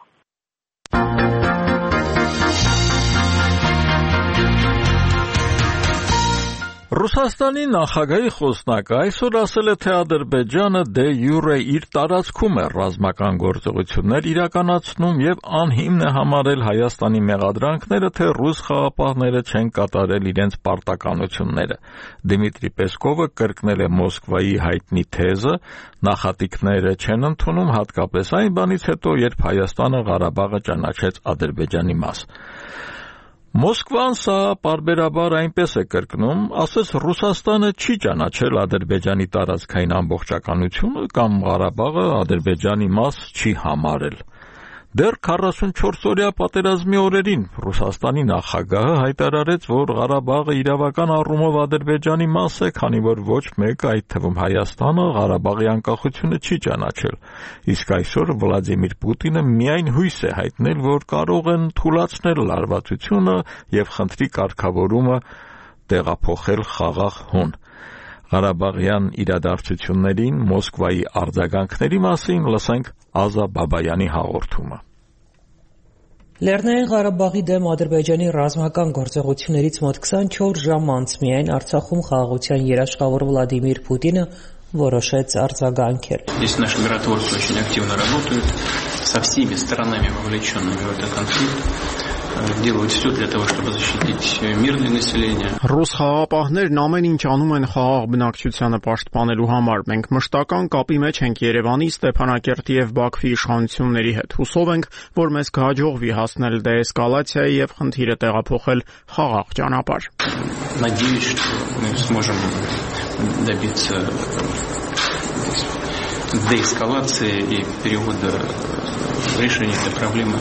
Ռուսաստանի նախագահի խոսնակը այսօր ասել է, թե Ադրբեջանը դե յուրե իր տարածքում է ռազմական գործողություններ իրականացնում եւ անհիմն է համարել Հայաստանի մեղադրանքները, թե ռուս խաղապահները չեն կատարել իրենց պարտականությունները։ Դիմիտրի Պեսկովը կրկնել է Մոսկվայի հայտնի թեզը, նախատիքները չեն ընդունում, հատկապես այն բանից հետո, երբ Հայաստանը Ղարաբաղը ճանաչեց Ադրբեջանի մաս։ Մոսկվան սա պարբերաբար այնպես է կրկնում, ասես Ռուսաստանը չի ճանաչել Ադրբեջանի տարածքային ամբողջականությունը կամ Ղարաբաղը Ադրբեջանի մաս չի համարել։ Դեռ քառասունչորսօրյա պատերազմի օրերին Ռուսաստանի նախագահը հայտարարեց, որ Ղարաբաղը իրավական առումով Ադրբեջանի մաս է, քանի որ ոչ մեկը, այդ թվում Հայաստանը, Ղարաբաղի անկախությունը չի ճանաչել։ Իսկ այսօր Վլադիմիր Պուտինը միայն հույս է հայտնել, որ կարող են թուլացնել լարվածությունը եւ խնդրի կարգավորումը տեղափոխել խաղաղ հուն։ Ղարաբաղյան իրադարձություններին, Մոսկվայի արձագանքների մասին լսենք Ազա Բաբայանի հաղորդումը։ Լեռնային Ղարաբաղի դեմ Ադրբեջանի ռազմական գործողություններից մոտ քսանչորս ժամ անց միայն Արցախում խաղաղության երաշխավոր Վլադիմիր Պուտինը որոշեց արձագանքել։ Здесь наши миротворцы очень активно работают со всеми сторонами, вовлеченными в этот конфликт. делают все для того, чтобы защитить мирное население. Ռուս խաղաղապահներն ամեն ինչ անում են խաղաղ բնակչությանը պաշտպանելու համար։ Մենք մշտական կապի մեջ ենք Երևանի, Ստեփանակերտի եւ Բաքվի իշխանությունների հետ։ Հուսով ենք, որ մեզ կհաջողվի հասնել դեէսկալացիայի եւ խնդիրը տեղափոխել խաղաղ ճանապարհ։ Надеюсь, что мы сможем добиться деэскалации и перевода решения этой проблемы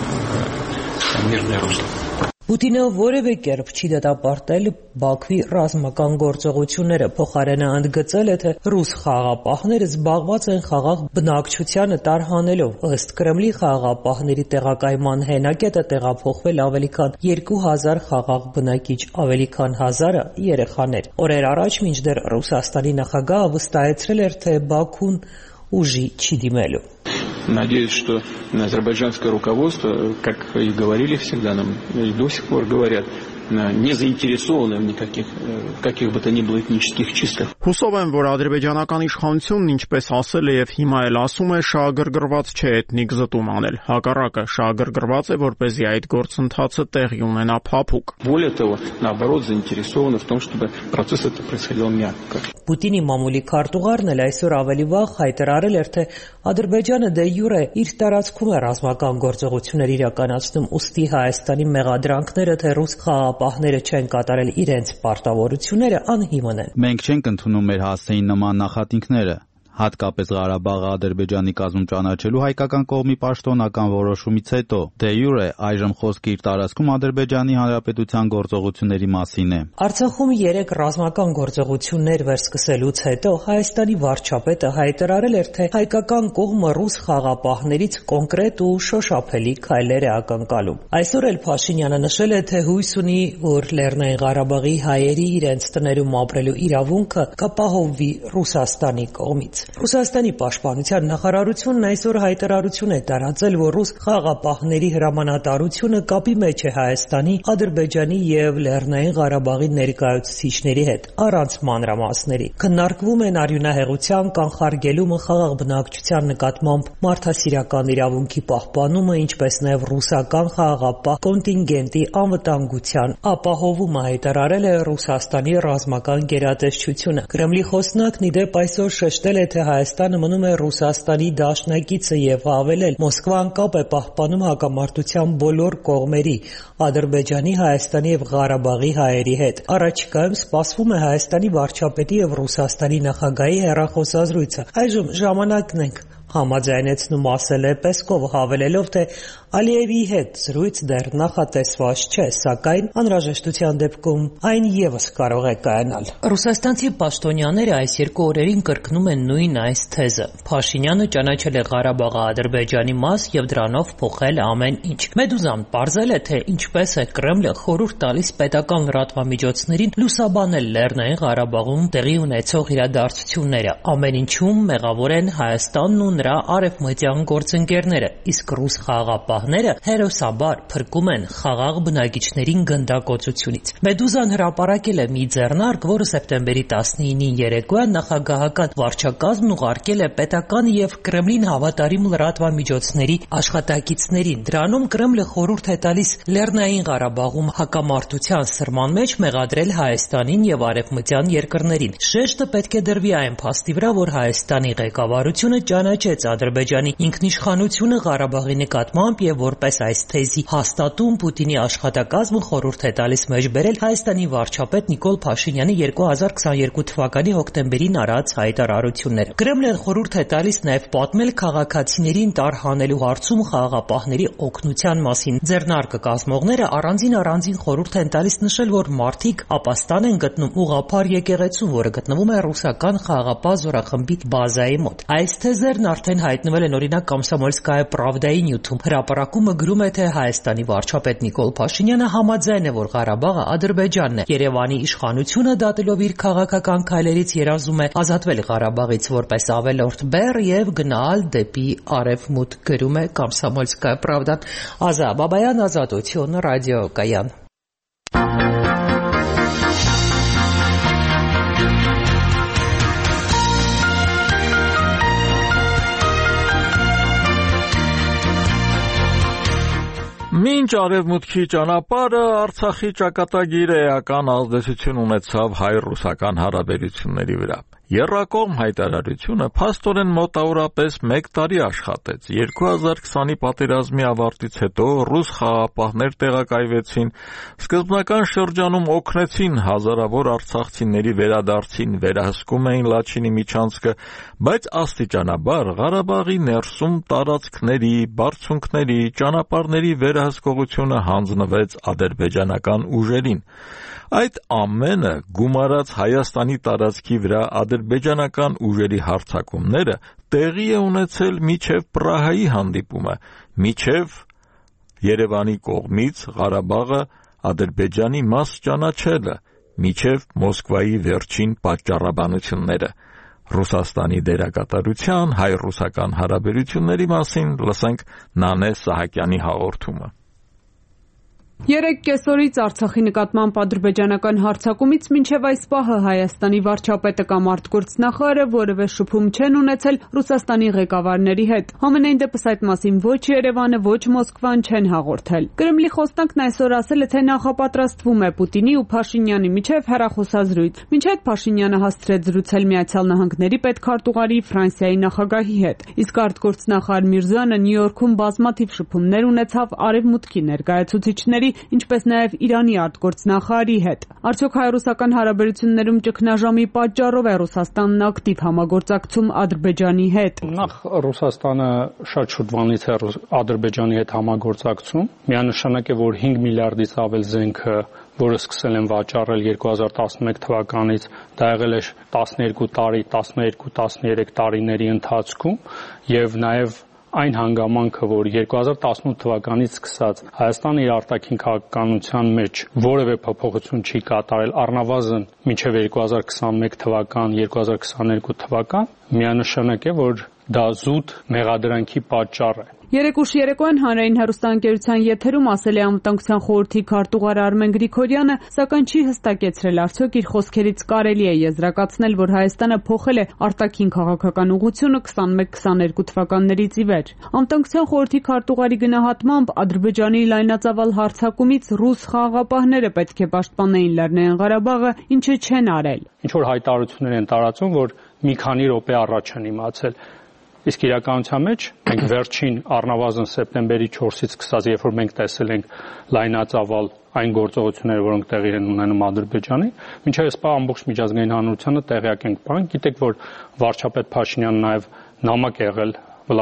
в мирное русло. Պուտինը որևէ կերպ չի դատապարտել Բաքվի ռազմական գործողությունները, փոխարենը ընդգծել է, թե ռուս խաղաղապահները զբաղված են խաղաղ բնակչությանը տարհանելով։ Ըստ Կրեմլի խաղաղապահների տեղակայման հենակետը տեղափոխվել ավելի քան երկու հազար խաղաղ բնակիչ, ավելի քան հազարը երեխաներ։ Օրեր առաջ մինչդեռ Ռուսաստանի նախագահը վստահեցրել էր, թե Բաքուն ուժի չի димелю. Надеюсь, что азербайджанское руководство, как и говорили всегда нам, и до сих пор говорят, не заинтересованы в никаких в каких бы то ни было этнических числах. Հուսով եմ, որ ադրբեջանական իշխանությունն ինչպես ասել է եւ հիմա էլ ասում է, շահագրգռված չէ էթնիկ զտում անել։ Հակառակը շահագրգռված է, որպեսզի այդ գործընթացը տեղի ունենա փափուկ։ Более того, наоборот, заинтересованы в том, чтобы процесс этот происходил мягко. Պուտինի մամուլի քարտուղարն էլ այսօր ավելի վաղ հայտարարել էր, թե Ադրբեջանը դե յուրե իր տարածքում է ռազմական գործողություններ իրականացնում, ուստի Հայաստանի մեղադրանքները, թե ռուս խաղաղապահները չեն կատարել իրենց պարտավորությունները, անհիմն են։ Մենք չենք ընդունում մեր հասցեին նման նախատինքները։ Հատկապես Ղարաբաղը Ադրբեջանի կազմում ճանաչելու հայկական կողմի պաշտոնական որոշումից հետո դե յուրե այժմ խոսքը իր տարածքում Ադրբեջանի Հանրապետության գործողությունների մասին է։ Արցախում երեք ռազմական գործողություններ վերսկսելուց հետո Հայաստանի վարչապետը հայտարարել էր, թե հայկական կողմը ռուս խաղաղապահներից կոնկրետ ու շոշափելի քայլեր է ակնկալում։ Այսօր էլ Փաշինյանը նշել է, թե հույս ունի, որ Լեռնային Ղարաբաղի հայերի իրենց տներում ապրելու իրավունքը կապահովվի Ռուսաստանի կողմից։ Ռուսաստանի պաշտպանության նախարարությունն այսօր հայտարարություն է տարածել, որ ռուս խաղաղապահների հրամանատարությունը կապի մեջ է Հայաստանի, Ադրբեջանի եւ Լեռնային Ղարաբաղի ներկայացուցիչների հետ, առանց մանրամասների։ Քննարկվում են արյունահեղության կանխարգելումը, խաղաղ բնակչության նկատմամբ մարդասիրական իրավունքի պահպանումը, ինչպես նաեւ ռուսական խաղաղապահ կոնտինգենտի անվտանգության ապահովումը, հայտարարել է Ռուսաստանի ռազմական գերատեսչությունը։ Կրեմլի խոսնակն ի դեպ այսօր շեշտել է, թե Հայաստանը մնում է Ռուսաստանի դաշնակիցը եւ հավելել, Մոսկվան կապ է պահպանում հակամարտության բոլոր կողմերի, Ադրբեջանի, Հայաստանի եւ Ղարաբաղի հայերի հետ։ Առաջիկայում սպասվում է Հայաստանի վարչապետի եւ Ռուսաստանի նախագահի հեռախոսազրույցը։ Այժմ ժամանակն ենք համաձայնեցնում, ասել է Պեսկովը, հավելելով, թե Ալիևի հետ զրույց դեռ նախատեսված չէ, սակայն անհրաժեշտության դեպքում այն եւս կարող է կայանալ։ Ռուսաստանցի պաշտոնյաները այս երկու օրերին կրկնում են նույն այս թեզը։ Փաշինյանը ճանաչել է Ղարաբաղը Ադրբեջանի մաս եւ դրանով փոխել ամեն ինչ։ Մեդուզան պարզել է, թե ինչպես է Կրեմլը խորհուրդ տալիս պետական լրատվամիջոցներին լուսաբանել Լեռնային Ղարաբաղում տեղի ունեցող իրադարձությունները։ Ամեն ինչում մեղավոր են Հայաստանն ու նրա արևմտյան գործընկերները, իսկ ռուս խաղաղապահները հերոսաբար փրկում են խաղաղ բնակիչներին գնդակոծությունից։ Մեդուզան հրապարակել է մի ձեռնարկ, որը սեպտեմբերի տասնինին երեկոյան նախագահական վարչակազմն ուղարկել է պետական եւ Կրեմլին հավատարիմ լրատվամիջոցների աշխատակիցներին։ Դրանում Կրեմլը խորհուրդ է տալիս Լեռնային Ղարաբաղում հակամարտության սրման մեջ մեղադրել Հայաստանին եւ արևմտյան երկրներին։ Շեշտը պետք է դրվի այն փաստի վրա, որ Հայաստանի ղեկավարությունը ճանաչեց Ադրբեջանի ինքնիշխանությունը Ղարաբաղի նկատմամբ եւ որպես այս թեզի հաստատում Պուտինի աշխատակազմը խորհուրդ է տալիս մեջբերել Հայաստանի վարչապետ Նիկոլ Փաշինյանի երկու հազար քսաներկու թվականի հոկտեմբերին արած հայտարարությունները։ Կրեմլն խորհուրդ է տալիս նաեւ պատմել քաղաքացիներին տարհանելու հարցում խաղաղապահների օգնության մասին։ Ձեռնարկը կազմողները առանձին առանձին խորհուրդ են տալիս նշել, որ մարդիկ ապաստան են գտնում ուղղափառ եկեղեցում, որը գտնվում է ռուսական խաղաղապահ զորախմբի բազայի մոտ։ Այս թեզերն արդեն հայտնվել են օրինակ Կոմսոմոլսկայա Պրավդայի նյութում։ Հրապարակումը գրում է, թե Հայաստանի վարչապետ Նիկոլ Փաշինյանը համաձայն է, որ Ղարաբաղը Ադրբեջանն է։ Երևանի իշխանությունը դատելով իր քաղաքական քայլերից երազում է ազատվել Ղարաբաղից որպես ավելորդ բեռ եւ գնալ դեպի արևմուտք, գրում է Կոմսոմոլսկայա Պրավդան։ Ազա Բաբայան, Ազատություն, ռադիոկայան։ Մինչ արևմուտքի ճանապարհը Արցախի ճակատագիրը էական ազդեցություն ունեցավ հայ-ռուսական հարաբերությունների վրա։ Եռակողմ հայտարարությունը փաստորեն մոտավորապես մեկ տարի աշխատեց։ երկու հազար քսանի պատերազմի ավարտից հետո ռուս խաղաղապահներ տեղակայվեցին, սկզբնական շրջանում օգնեցին հազարավոր արցախցիների վերադարձին, վերահսկում էին Լաչինի միջանցքը, բայց աստիճանաբար Ղարաբաղի ներսում տարածքների, բարձունքների, ճանապարհների վերահսկողությունը հանձնվեց ադրբեջանական ուժերին։ Այդ ամենը գումարած Հայաստանի տարածքի վրա ադրբեջանական ուժերի հարձակումները տեղի է ունեցել մինչև Պրահայի հանդիպումը, մինչև Երևանի կողմից Ղարաբաղը Ադրբեջանի մաս ճանաչելը, մինչև Մոսկվայի վերջին պատճառաբանությունները։ Ռուսաստանի դերակատարության հայ-ռուսական հարաբերությունների մասին լսենք Նանե Սահակյանի հաղորդումը։ Երեք կեսօրից Արցախի նկատմամբ ադրբեջանական հարձակումից մինչև այս պահը Հայաստանի վարչապետը կամ արտգործնախարարը որևէ շփում չեն ունեցել Ռուսաստանի ղեկավարների հետ։ Համենայն դեպս այդ մասին ոչ Երևանը, ոչ Մոսկվան չեն հաղորդել։ Կրեմլի խոսնակն այսօր ասել է, թե նախապատրաստվում է Պուտինի ու Փաշինյանի միջև հեռախոսազրույց։ Մինչ այդ Փաշինյանը հասցրեց զրուցել Միացյալ Նահանգների պետքարտուղարի Ֆրանսիայի նախագահի հետ։ Իսկ արտգործնախարար Միրզոյանը Նյու Յորքում բազմաթիվ շփումներ ունեցավ արևմուտքի ներկայացուցիչների, ինչպես նաև Իրանի արտգործնախարարի հետ։ Արդյոք հայ-ռուսական հարաբերություններում ճգնաժամի պատճառով է Ռուսաստանն ակտիվ համագործակցում Ադրբեջանի հետ։ Նախ Ռուսաստանը շատ շուտվանից է Ադրբեջանի հետ համագործակցում։ Միանշանակ է, որ հինգ միլիարդից ավել զենքը, որը սկսել են վաճառել երկու հազար տասնմեկ թվականից, դա եղել է տասներկու տարի, տասներկու տասներեք տարիների ընթացքում եւ նաև այն հանգամանքը, որ երկու հազար տասնութ թվականից սկսած Հայաստանը իր արտաքին քաղաքականության մեջ որևէ փոփոխություն չի կատարել, առնվազն մինչև երկու հազար քսանմեկ թվական, երկու հազար քսաներկու թվական, միանշանակ է, որ դա զուտ մեղադրանքի պատճառ է։ Երեք ուշ երեկոյան հանրային հեռուստաընկերության եթերում ասել է Անվտանգության խորհրդի քարտուղար Արմեն Գրիգորյանը, սակայն չի հստակեցրել արդյոք իր խոսքերից կարելի է եզրակացնել, որ Հայաստանը փոխել է արտաքին քաղաքական ուղղությունը քսանմեկ քսաներկու թվականներից ի վեր։ Անվտանգության խորհրդի քարտուղարի գնահատմամբ Ադրբեջանի լայնածավալ հարձակումից ռուս խաղաղապահները պետք է պաշտպանեին Լեռնային Ղարաբաղը, ինչը չեն արել։ Ինչ որ հայտարարություններ են տարածում, որ մի քանի րոպե առաջ են իմացել։ Իսկ իրականության մեջ մենք վերջին առնվազն սեպտեմբերի չորսից սկսած, երբ որ մենք տեսել ենք լայնածավալ այն գործողությունները, որոնք տեղի են ունենում Ադրբեջանի, մինչև այսօր ամբողջ միջազգային հանրությանը տեղյակ ենք բան, գիտեք, որ վարչապետ Փաշինյանը նաև նամակ է եղել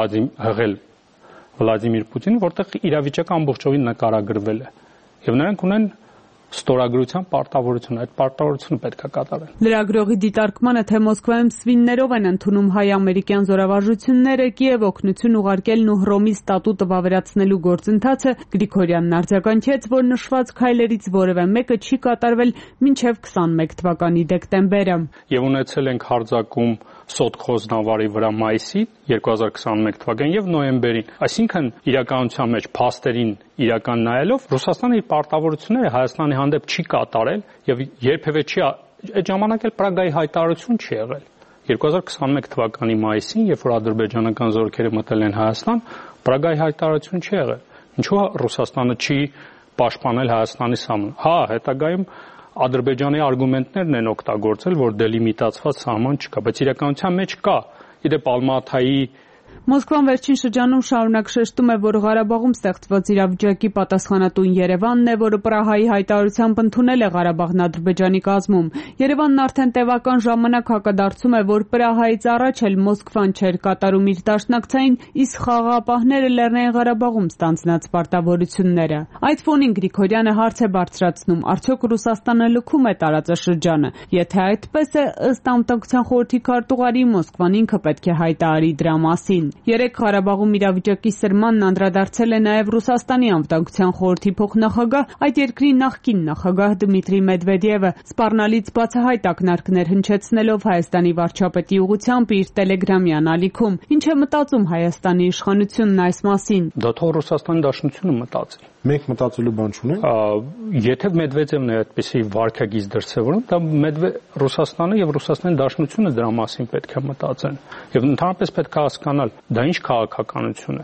հղել Վլադիմիր Պուտինին, որտեղ իրավիճակը ամբողջովին նկարագրվել է։ Եվ նրանք ունեն ստորագրության պարտավորություն, այդ պարտավորությունը պետք է կատարեն։ Լրագրողի դիտարկմանը, թե Մոսկվայում սվիններով են ընդունում հայ-ամերիկյան զորավարժությունները Կիև օգնություն ուղարկելն ու Հռոմի ստատուտը վավերացնելու գործընթացը, Գրիգորյանն արձագանքեց, որ նշված քայլերից որևէ մեկը չի կատարվել մինչև քսանմեկ թվականի դեկտեմբերը։ Եվ ունեցել ենք հարձակում Սոտքոզ նավարի վրա մայիսի երկու հազար քսանմեկ թվականին եւ նոյեմբերին։ Այսինքն իրականության մեջ փաստերին իրական նայելով Ռուսաստանը իր պարտավորությունները Հայաստանի հանդեպ չի կատարել եւ երբևէ չի այդ ժամանակ էլ Պրագայի հայտարարություն չի եղել։ երկու հազար քսանմեկ թվականի մայիսին, երբ որ ադրբեջանական զորքերը մտել են Հայաստան, Պրագայի հայտարարություն չի եղել։ Ինչու Ռուսաստանը չի պաշտպանել Հայաստանի սահմանը։ Հա, հետագայում Ադրբեջանի արգումենտներն են օգտագործել, որ դելիմիտացված սահման չկա, բայց իրականության մեջ կա։ Իդեպ Ալմաթայի Մոսկվան վերջին շրջանում շարունակ շեշտում է, որ Ղարաբաղում ստեղծված իրավիճակի պատասխանատուն Երևանն է, որը Պրահայի հայտարարությամբ ընդունել է Ղարաբաղն Ադրբեջանի կազմում։ Երևանն արդեն տևական ժամանակ հակադարձում է, որ Պրահայից առաջ էլ Մոսկվան չէր կատարում իր դաշնակցային, իսկ խաղաղապահները Լեռնային Ղարաբաղում ստանձնած պարտավորությունները։ Այդ ֆոնին Գրիգորյանը հարց է բարձրացնում, արդյոք Ռուսաստանը լքում է տարածաշրջանը։ Եթե այդպես է, ըստ Անվտանգության խորհրդի քարտուղարի, Մոսկվան ինքը պետք է հայտարարի դրա մասին։ Երեք Ղարաբաղում իրավիճակի սրմանն անդրադարձել է նաև Ռուսաստանի Անվտանգության խորհրդի փոխնախագահ, այդ երկրի նախկին նախագահ Դմիտրի Մեդվեդևը, սպառնալից բացահայտ ակնարկներ հնչեցնելով Հայաստանի վարչապետի ուղղությամբ իր տելեգրամյան ալիքում։ Ինչ է մտածում Հայաստանի իշխանությունն այս մասին։ Դա թող Ռուսաստանի Դաշնությունը մտածի։ Մենք մտածելու բան չունենք։ Եթե Մեդվեդևն է այդպիսի վարքագիծ դրսևորում, դա Ռուսաստանը եւ Ռուսաստանի Դաշնությունը դրա մասին պետք է մտածեն։ Եվ ընդհանրապես պետք է հասկանալ, դա ինչ քաղաքականություն է։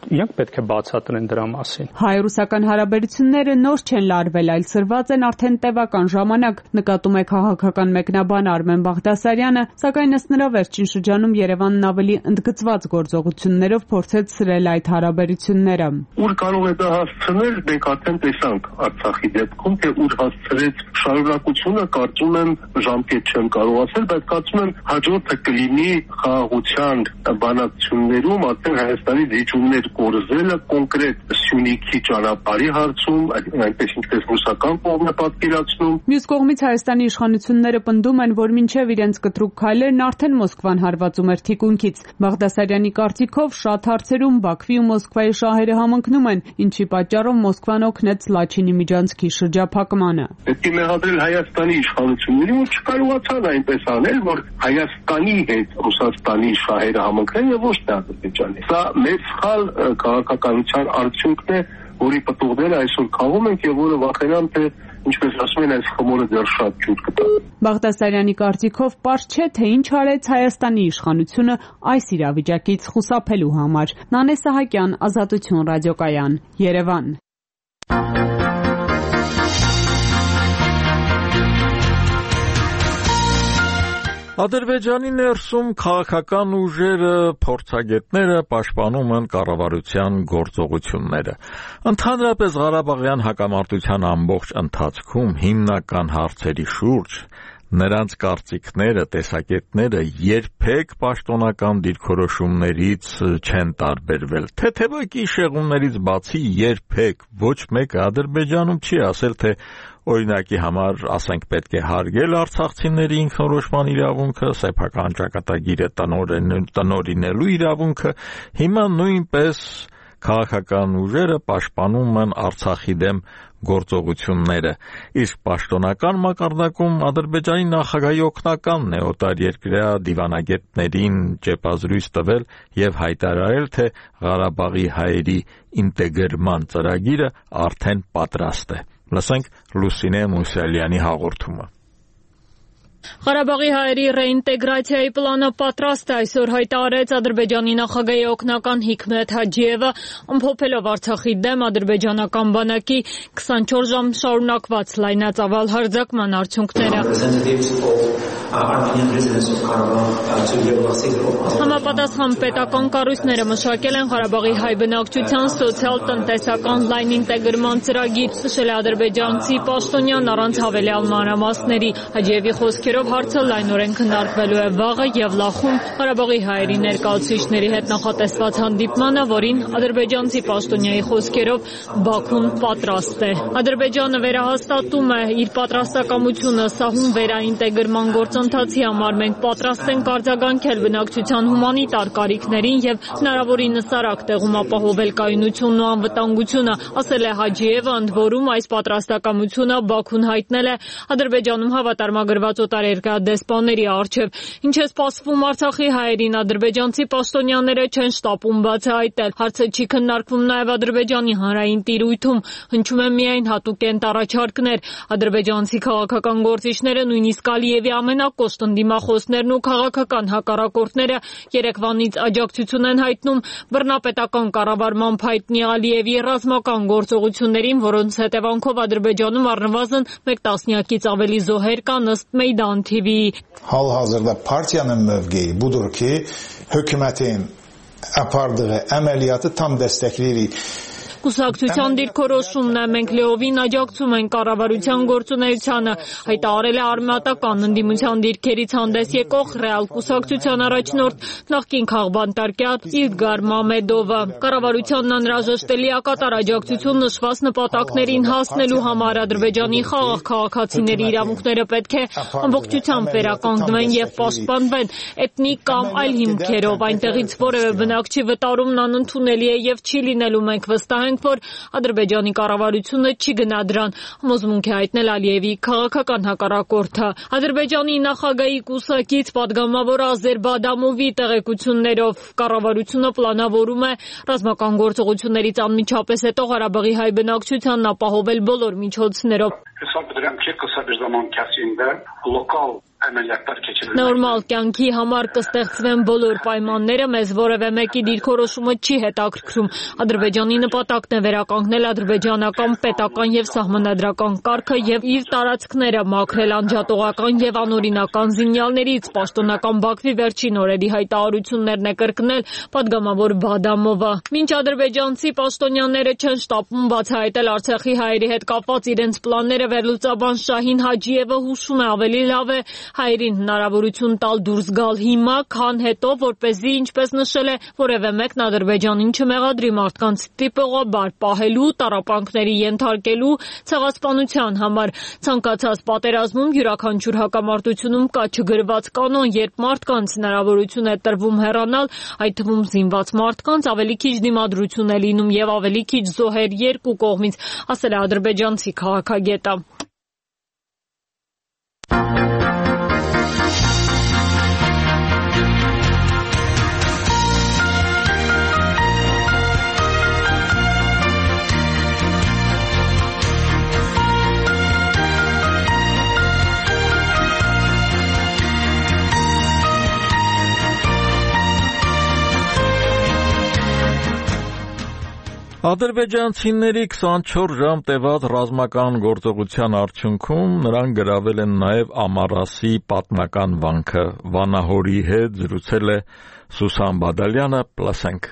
իրանք պետք է բացատրեն դրա մասին։ Հայ-ռուսական հարաբերությունները նոր չեն լարվել, այլ սրված են արդեն տևական ժամանակ, նկատում է քաղաքական մեկնաբան Արմեն Բաղդասարյանը, սակայն ըստ նրա վերջին շրջանում Երևանն ավելի ընդգծված գործողություններով փորձեց սրել այդ հարաբերությունները։ Ուր կարող է դա հասցնել, մենք արդեն տեսանք Արցախի դեպքում, թե ուր հասցրեց շարունակությունը, կարծում եմ ժամկետ չեմ կարող ասել, բայց կարծում եմ հաջորդը կլինի խաղաղության բանակցություններում արդեն Հայաստանի դիճումներ կորզելը կոնկրետ Սյունիքի ճանապարհի հարցում, այնպես ինչպես ռուսական կողմը պատկերացնում։ Մյուս կողմից Հայաստանի իշխանությունները պնդում են, որ մինչև իրենց կտրուկ քայլերն արդեն Մոսկվան հարվածում էր թիկունքից։ Բաղդասարյանի կարծիքով շատ հարցերում Բաքվի ու Մոսկվայի շահերը համընկնում են, ինչի պատճառով Մոսկվան օգնեց Լաչինի միջանցքի շրջափակմանը։ Պետք է մեղադրել Հայաստանի իշխանություններին, որ չկարողացան այնպես անել, որ Հայաստանի հետ Ռուսաստանի շահերը համընկնեն եւ ոչ թե Ադրբեջանի։ Սա մեծ սխալ քաղաքականության արդյունքն է, որի պտուղները այսօր քաղում ենք եւ որը վախենամ թե ինչպես ասում են, այս խմորը դեռ շատ ջուր կտա։ Բաղդասարյանի կարծիքով պարզ չէ, թե ինչ արեց Հայաստանի իշխանությունը այս իրավիճակից խուսափելու համար։ Նանե Սահակյան, Ազատություն ռադիոկայան, Երևան։ Ադրբեջանի ներսում քաղաքական ուժերը, փորձագետները պաշտպանում են կառավարության գործողությունները։ Ընդհանրապես Ղարաբաղյան հակամարտության ամբողջ ընթացքում հիմնական հարցերի շուրջ նրանց կարծիքները, տեսակետները երբեք պաշտոնական դիրքորոշումներից չեն տարբերվել։ Թեթևակի շեղումներից բացի երբեք ոչ մեկը Ադրբեջանում չի ասել, թե օրինակի համար, ասենք, պետք է հարգել արցախցիների ինքնորոշման իրավունքը, սեփական ճակատագիրը տնօրինելու իրավունքը, հիմա նույնպես քաղաքական ուժերը պաշտպանում են Արցախի դեմ գործողությունները, իսկ պաշտոնական մակարդակում Ադրբեջանի նախագահի օգնականն է օտարերկրյա դիվանագետներին ճեպազրույց տվել եւ հայտարարել, թե Ղարաբաղի հայերի ինտեգրման ծրագիրը արդեն պատրաստ է։ Լսենք Լուսինե Մուսալյանի հաղորդումը։ Ղարաբաղի հայերի ռեինտեգրացիայի պլանը պատրաստ է, այսօր հայտարարեց Ադրբեջանի նախագահի օգնական Հիկմետ Հաջիևը, ամփոփելով Արցախի դեմ ադրբեջանական բանակի քսանչորս ժամ շարունակված լայնածավալ հարձակման արդյունքները։ Համապատասխան պետական կառույցները մշակել են Ղարաբաղի հայ բնակչության սոցիալ-տնտեսական լայն ինտեգրման ծրագիր, նշել է ադրբեջանցի պաշտոնյան առանց հավելյալ մանրամասների։ Հաջիևի խոսքերով հարցը լայնորեն քննարկվելու է վաղը եւ Լախում Ղարաբաղի հայերի ներկայացուցիչների հետ նախատեսված հանդիպմանը, որին ադրբեջանցի պաշտոնյայի խոսքերով Բաքուն պատրաստ է։ Ադրբեջանը վերահաստատում է իր պատրաստակամությունը սահուն վերաինտեգրման գործընթացի համար։ Մենք պատրաստ ենք արձագանքել բնակչության հումանիտար կարիքներին եւ հնարավորինս արագ տեղում ապահովել կայունությունն ու անվտանգությունը, ասել է Հաջիևը, ընդ որում այս պատրաստակամությունը Բաքուն հայտնել է Ադրբեջանում հավատարմագրված օտարերկրյա դեսպանների առջև։ Ինչ է սպասվում Արցախի հայերին, ադրբեջանցի պաշտոնյաները չեն շտապում բացահայտել։ Հարցը չի քննարկվում նաև Ադրբեջանի հանրային տիրույթում, հնչում են միայն հատուկենտ առաջարկներ։ Ադրբեջանցի քաղաքական գործիչները, նույնիսկ Ալիևի ամենակոշտ ընդդիմախոսներն ու քաղաքական հակառակորդները Երևանից աջակցություն են հայտնում բռնապետական կառավարման հայտնի Ալիևի ռազմական գործողություններին, որոնց հետևանքով Ադրբեջանում առնվազն մեկ տասնյակից ավելի զոհեր կան, ըստ Meydan T V-ի։ Hal-hazırda partiyanın mövqeyi budur ki, hökumətin apardığı əməliyyatı tam dəstəkləyirik. Կուսակցության դիրքորոշումն է, մենք լիովին աջակցում ենք կառավարության գործունեությանը, հայտարարել է արմատական ընդդիմության դիրքերից հանդես եկող ռեալ կուսակցության առաջնորդ նախկին քաղբանտարկյալ Իլգար Մամեդովը։ Կառավարությանն անհրաժեշտ է լիակատար աջակցություն նշված նպատակներին հասնելու համար։ Ադրբեջանի խաղաղ քաղաքացիների իրավունքները պետք է ամբողջությամբ վերականգնվեն եւ պաշտպանվեն էթնիկ կամ այլ հիմքերով, այնտեղից որևէ բնակչի վտարումն անընդունելի է եւ չի լինելու։ Մենք վստահ ենք, որ Ադրբեջանի կառավարությունը չի գնա դրան, համոզմունք է հայտնել Ալիևի քաղաքական հակառակորդը։ Ադրբեջանի նախագահի կուսակից պատգամավոր Ազեր Բադամովի տեղեկություններով կառավարությունը պլանավորում է ռազմական գործողություններից անմիջապես հետո Ղարաբաղի հայ բնակչությանն ապահովել բոլոր միջոցներով։ Հեսապ դրանք չի կսաբեր ժամանքացինդը լոկալ Նորմալ կյանքի համար կստեղծվեն բոլոր պայմանները, մեզ որևէ մեկի դիրքորոշումը չի հետաքրքրում։ Ադրբեջանի նպատակն է վերականգնել ադրբեջանական պետական եւ սահմանադրական կարգը եւ իր տարածքները մաքրել անջատողական եւ անօրինական զինյալներից։ Պաշտոնական Բաքվի վերջին օրերի հայտարարություններն է կրկնել պատգամավոր Բադամովը։ Մինչ ադրբեջանցի պաշտոնյաները չեն շտապում բացահայտել Արցախի հայերի հետ կապված իրենց պլանները, վերլուծաբան Շահին Հաջիևը հուշում է ավելի լավ է հայերին հնարավորություն տալ դուրս գալ հիմա, քան հետո, որպեսզի, ինչպես նշել է, որևէ մեկն Ադրբեջանին չմեղադրի մարդկանց տիպողաբար պահելու, տառապանքների ենթարկելու, ցեղասպանության համար։ Ցանկացած պատերազմում յուրաքանչյուր հակամարտությունում կա չգրված կանոն, երբ մարդկանց հնարավորություն է տրվում հեռանալ, այդ թվում զինված մարդկանց, ավելի քիչ դիմադրություն է լինում եւ ավելի քիչ զոհեր երկու կողմից, ասել է ադրբեջանցի քաղաքագետը։ Ադրբեջանցիների քսանչորս ժամ տևած ռազմական գործողության արդյունքում նրանք գրավել են նաև Ամարասի պատմական վանքը։ Վանահորի հետ զրուցել է Սուսան Բադալյանը, Պլասենք։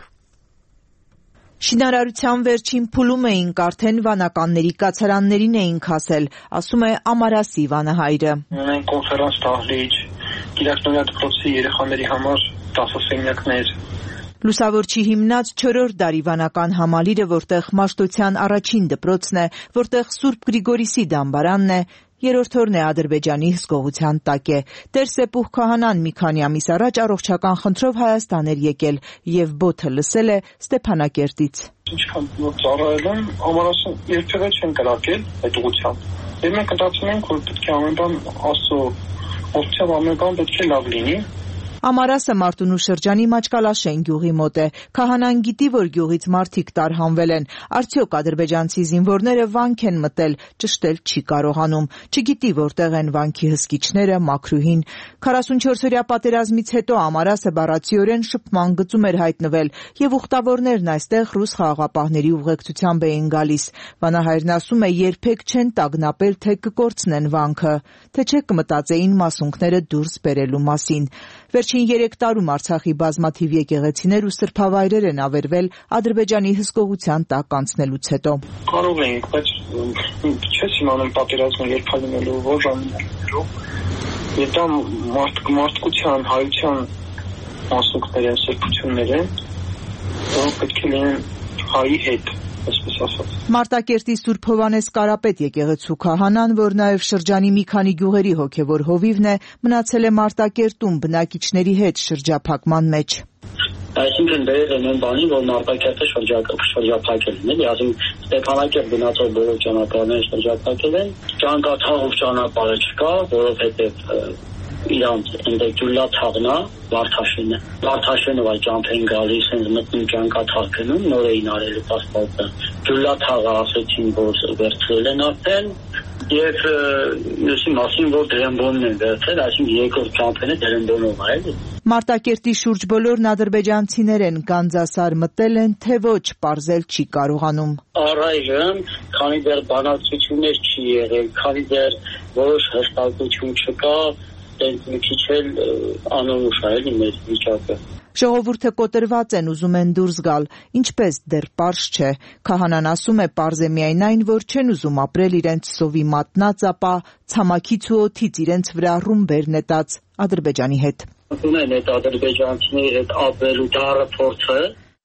Շինարարության վերջին փուլում էինք, արդեն վանականների կացարաններին էինք հասել, ասում է Ամարասի վանահայրը։ Ունենք կոնֆերանս դահլիճ, գիտակցնորյա դպրոցի երեխաների համար դասասենյակներ։ Լուսավորչի հիմնած չորրորդ դարի վանական համալիրը, որտեղ Մաշտոցյան առաջին դպրոցն է, որտեղ Սուրբ Գրիգորիսի դամբարանն է, երրորդորն է Ադրբեջանի հսկողության տակ է։ Տեր Սեպուհ քահանան մի քանի ամիս առաջ առողջական խնդրով Հայաստան էր եկել եւ բոթը լսել է Ստեփանակերտից։ Ինչքան ծառայել եմ, Ամարասը երբևէ չեն կրակել այդ ուղղությամբ։ Եվ մենք մտածում ենք, որ պետք է ամեն բան Աստծո օգնությամբ ամեն բան պետք է լավ լինի։ Ամարասը Մարտունու շրջանի Մաչկալաշեն գյուղի մոտ է։ Քահանան գիտի, որ գյուղից մարդիկ տարհանվել են։ Արդյոք ադրբեջանցի զինվորները վանք են մտել, ճշտել չի կարողանում։ Չգիտի որտեղ են վանքի հսկիչները, մաքրուհին։ քառասունչորսօրյա պատերազմից հետո Ամարասը բառացիորեն շփման գծում էր հայտնվել, եւ ուխտավորներն այստեղ ռուս խաղաղապահների ուղեկցությամբ էին գալիս։ Վանահայրն ասում է, երբեք չեն տագնապել, թե կկորցնեն վանքը, թե չէ կմտածեին մասունքները դուրս բերելու մասին։ Վերջին երեք տարում Արցախի բազմաթիվ եկեղեցիներ ու սրբավայրեր են ավերվել Ադրբեջանի հսկողության տակ անցնելուց հետո։ Կարող ենք, բայց չես իմանում պատերազմը երբ լինելու, որ ժամանակներով։ Եվ դա մարդկության, հայության մասունքներ են, սրբություններ են, որոնք պետք է լինեն հայի հետ։ Մարտակերտի Սուրբ Հովհաննես Կարապետ եկեղեցու քահանան, որ նաև շրջանի մի քանի գյուղերի հոգևոր հովիվն է, մնացել է Մարտակերտում բնակիչների հետ շրջափակման մեջ։ Այսինքն դեր են բանի, որ Մարտակերտը շրջափակել են, էլի, ասում Ստեփանակերտ գնացող բոլոր ճանապարհները շրջափակել են, ճանկաթաղով ճանապարհը չկա, որովհետև իրանց այնտեղ ջուլա թաղնա Վարդաշենը։ Վարդաշենով այդ ճամփ են գալիս, հենց մտնում ճանկաթաղ գնում, նոր էին արել ասֆալտը։ Ջուլա թաղը ասեցին, որ վերցրել են արդեն, եւ ուսի մասին, որ դրամբոնն են վերցրել, այսինքն երկրորդ ճամփենը դրամբոնով է, էլի։ Մարտակերտի շուրջ բոլորն ադրբեջանցիներ են, Գանձասար մտել են, թե ոչ, պարզել չի կարողանում։ Առայժմ, քանի դեռ բանակցություններ չի եղել, քանի դեռ որոշ հստակություն չկա, դենց մի քիչ էլ անորոշ է էլի մեր վիճակը։ Ժողովուրդը կոտրված են, ուզում են դուրս գալ, ինչպես դեռ պարզ չէ։ Քահանան ասում է, պարզ է միայն այն, որ չեն ուզում ապրել իրենց սովի մատնած, ապա ցամաքից ու օդից իրենց վրա ռումբեր նետած Ադրբեջանի հետ։ Ունեն այդ ադրբեջանցիների հետ ապրելու դառը փորձը։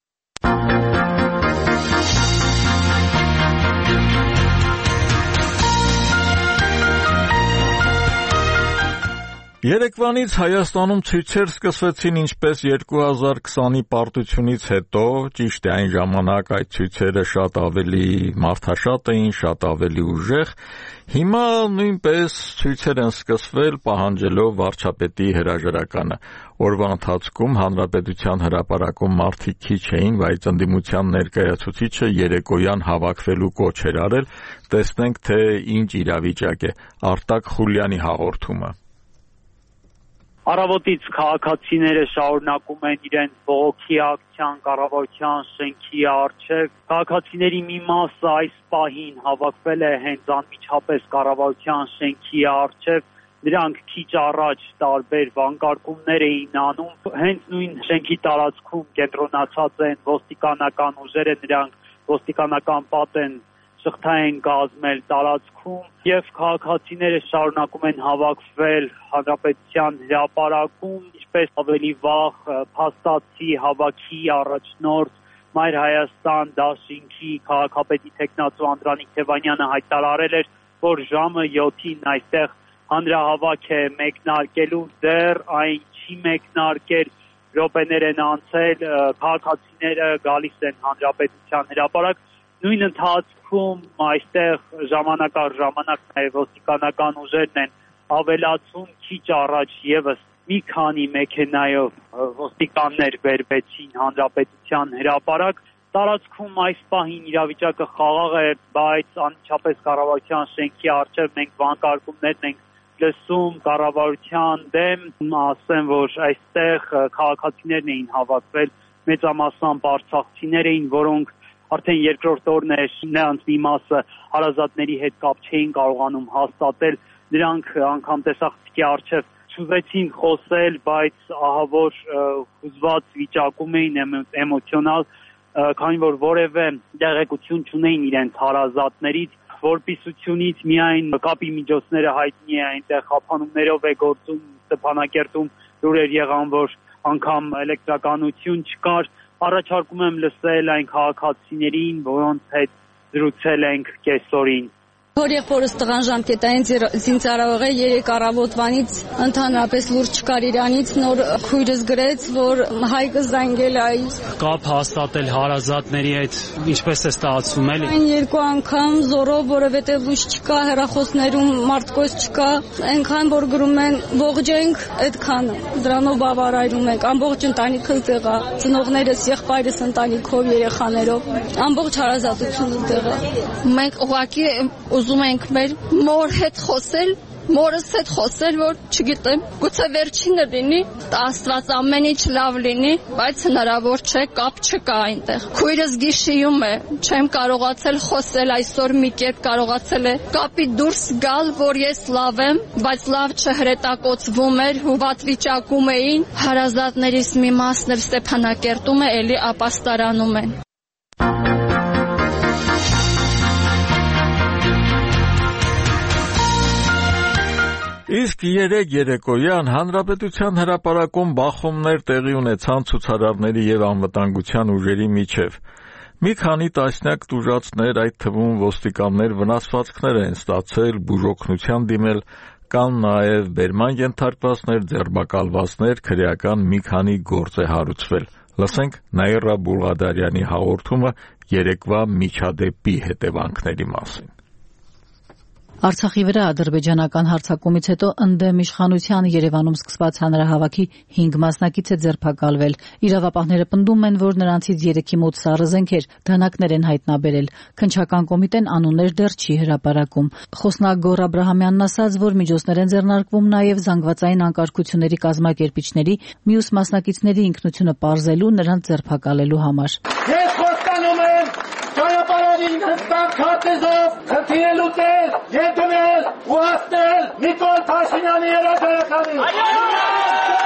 Երեկվանից Հայաստանում ցույցեր սկսվեցին ինչպես երկու հազար քսանի պարտությունից հետո, ճիշտ է այն ժամանակ այդ ցույցերը շատ ավելի մարդաշատ էին, շատ ավելի ուժեղ, հիմա նույնպես ցույցեր են սկսվել պահանջելով վարչապետի հրաժարականը։ Օրվա ընթացքում Հանրապետության հրապարակում մարդիկ քիչ էին, բայց ընդդիմության ներկայացուցիչը երեկոյան հավաքվելու կոչ էր արել, տեսնենք թե ինչ իրավիճակ է։ Արտակ Խուլյանի հաղորդումը։ Առավոտից քաղաքացիները շարունակում են իրենց բողոքի ակցիան կառավարության շենքի առջև։ Քաղաքացիների մի մասը այս պահին հավաքվել է հենց անմիջապես կառավարության շենքի առջև։ Նրանք քիչ առաջ տարբեր վանկարկումներ էին անում։ Հենց նույն շենքի տարածքում կենտրոնացած են ոստիկանական ուժերը, նրանք ոստիկանական պատ են շղթային կազմել տարածքում եւ քաղաքացիները շարունակում են հավաքվել Հանրապետության հրապարակում, ինչպես ավելի վաղ փաստացի հավաքի առաջնորդ Մայր Հայաստան դաշինքի քաղաքապետի տեխնացու Անդրանիկ Թևանյանը հայտարարել էր, որ ժամը յոթին այստեղ հանրահավաք է մեկնարկելու, դեռ այն չի մեկնարկել, րոպեներ են անցել, քաղաքացիները գալիս են Հանրապետության հրապարակ։ Նույն ընթացքում այստեղ ժամանակ առ ժամանակ նաև ոստիկանական ուժերն են ավելացում, քիչ առաջ եւս մի քանի մեքենայով ոստիկաններ բերվեցին Հանրապետության հրապարակ։ Տարածքում այս պահին իրավիճակը խաղաղ է, բայց անմիջապես կառավարության շենքի առջև մենք վանկարկումներ ենք լսում կառավարության դեմ, ասեմ, որ այստեղ քաղաքացիներն էին հավաքվել, մեծամասամբ արցախցիներ էին, որոնք արդեն երկրորդ օրն է, նրանց մի մասը հարազատների հետ կապ չէին կարողանում հաստատել, նրանք անգամ տեսախցիկի առջև չուզեցին խոսել, բայց ահա որ հուզված վիճակում էին, էմոցիոնալ, քանի որ որևէ տեղեկություն չունեին իրենց հարազատներից, որպիսությունից միայն կապի միջոցները հայտնի է, այնտեղ խափանումներով է գործում, Ստեփանակերտում լուրեր եղան, որ անգամ էլեկտրականություն չկար։ Առաջարկում եմ լսել այն քաղաքացիներին, որոնց հետ զրուցել ենք կեսօրին։ Հոր եղբորս տղան ժամկետային զինծառայող է, երեք առավոտվանից ընդհանրապես լուրջ չկար իրանից, նոր քույրս գրեց, որ Հայկը զանգել է։ Կապ հաստատել հարազատների հետ, ինչպես է ստացվում էլի։ Այն երկու անգամ զորով, որովհետև լույս չկա, հեռախոսներում մարդկոս չկա, այնքան որ գրում են ողջենք, այդքան դրանով բավարարում ենք, ամբողջ ընտանիքը տեղ է, ծնողներս, եղբայրս ընտանիքով, երեխաներով, ամբողջ հարազատությունը տեղ է։ Մենք ուղղակի ուզում ենք մեր մոր հետ խոսել, մորս հետ խոսել, որ չգիտեմ, գուցե վերջինը լինի, Աստված ամեն ինչ լավ լինի, բայց հնարավոր չէ, կապ չկա այնտեղ։ Քույրս գիշիում է, չեմ կարողացել խոսել, այսօր մի կերպ կարողացել է կապի դուրս գալ, որ ես լավ եմ, բայց լավ չհրետակոծվում էր, հուվատ վիճակում էին, հարազատներից մի մասն էլ Ստեփանակերտում է, էլի ապաստարանում են։ Իսկ երեկ երեկոյան Հանրապետության հրապարակում բախումներ տեղի ունեցան ցուցարարների եւ անվտանգության ուժերի միջև։ Մի քանի տասնյակ տուժածներ, այդ թվում ոստիկաններ, վնասվածքներ են ստացել, բուժօգնության դիմել, կան նաեւ բերման ենթարկվածներ, ձերբակալվածներ, քրեական մի քանի գործ է հարուցվել։ Լսենք Նաիրա Բուլղադարյանի հաղորդումը երեկվա միջադեպի հետևանքների մասին։ Արցախի վրա ադրբեջանական հարձակումից հետո ընդդեմ իշխանության Երևանում սկսված հանրահավաքի հինգ մասնակից է ձերբակալվել։ Իրավապահները պնդում են, որ նրանցից երեքի մոտ սառը զենքեր, դանակներ են հայտնաբերել։ Քննչական կոմիտեն անուններ դեռ չի հրապարակում։ Խոսնակ Գոռ Աբրահամյանն ասաց, որ միջոցներ են ձեռնարկվում նաև զանգվածային անկարգությունների կազմակերպիչների, մյուս մասնակիցների ինքնությունը պարզելու, նրանց ձերբակալելու համար։ Ես խոստանում եմ ճանապարհին հստակ քարտեզով հրթիռելու տեղ յետոնել ու հասնել Նիկոլ Փաշինյանի երաժշտականին։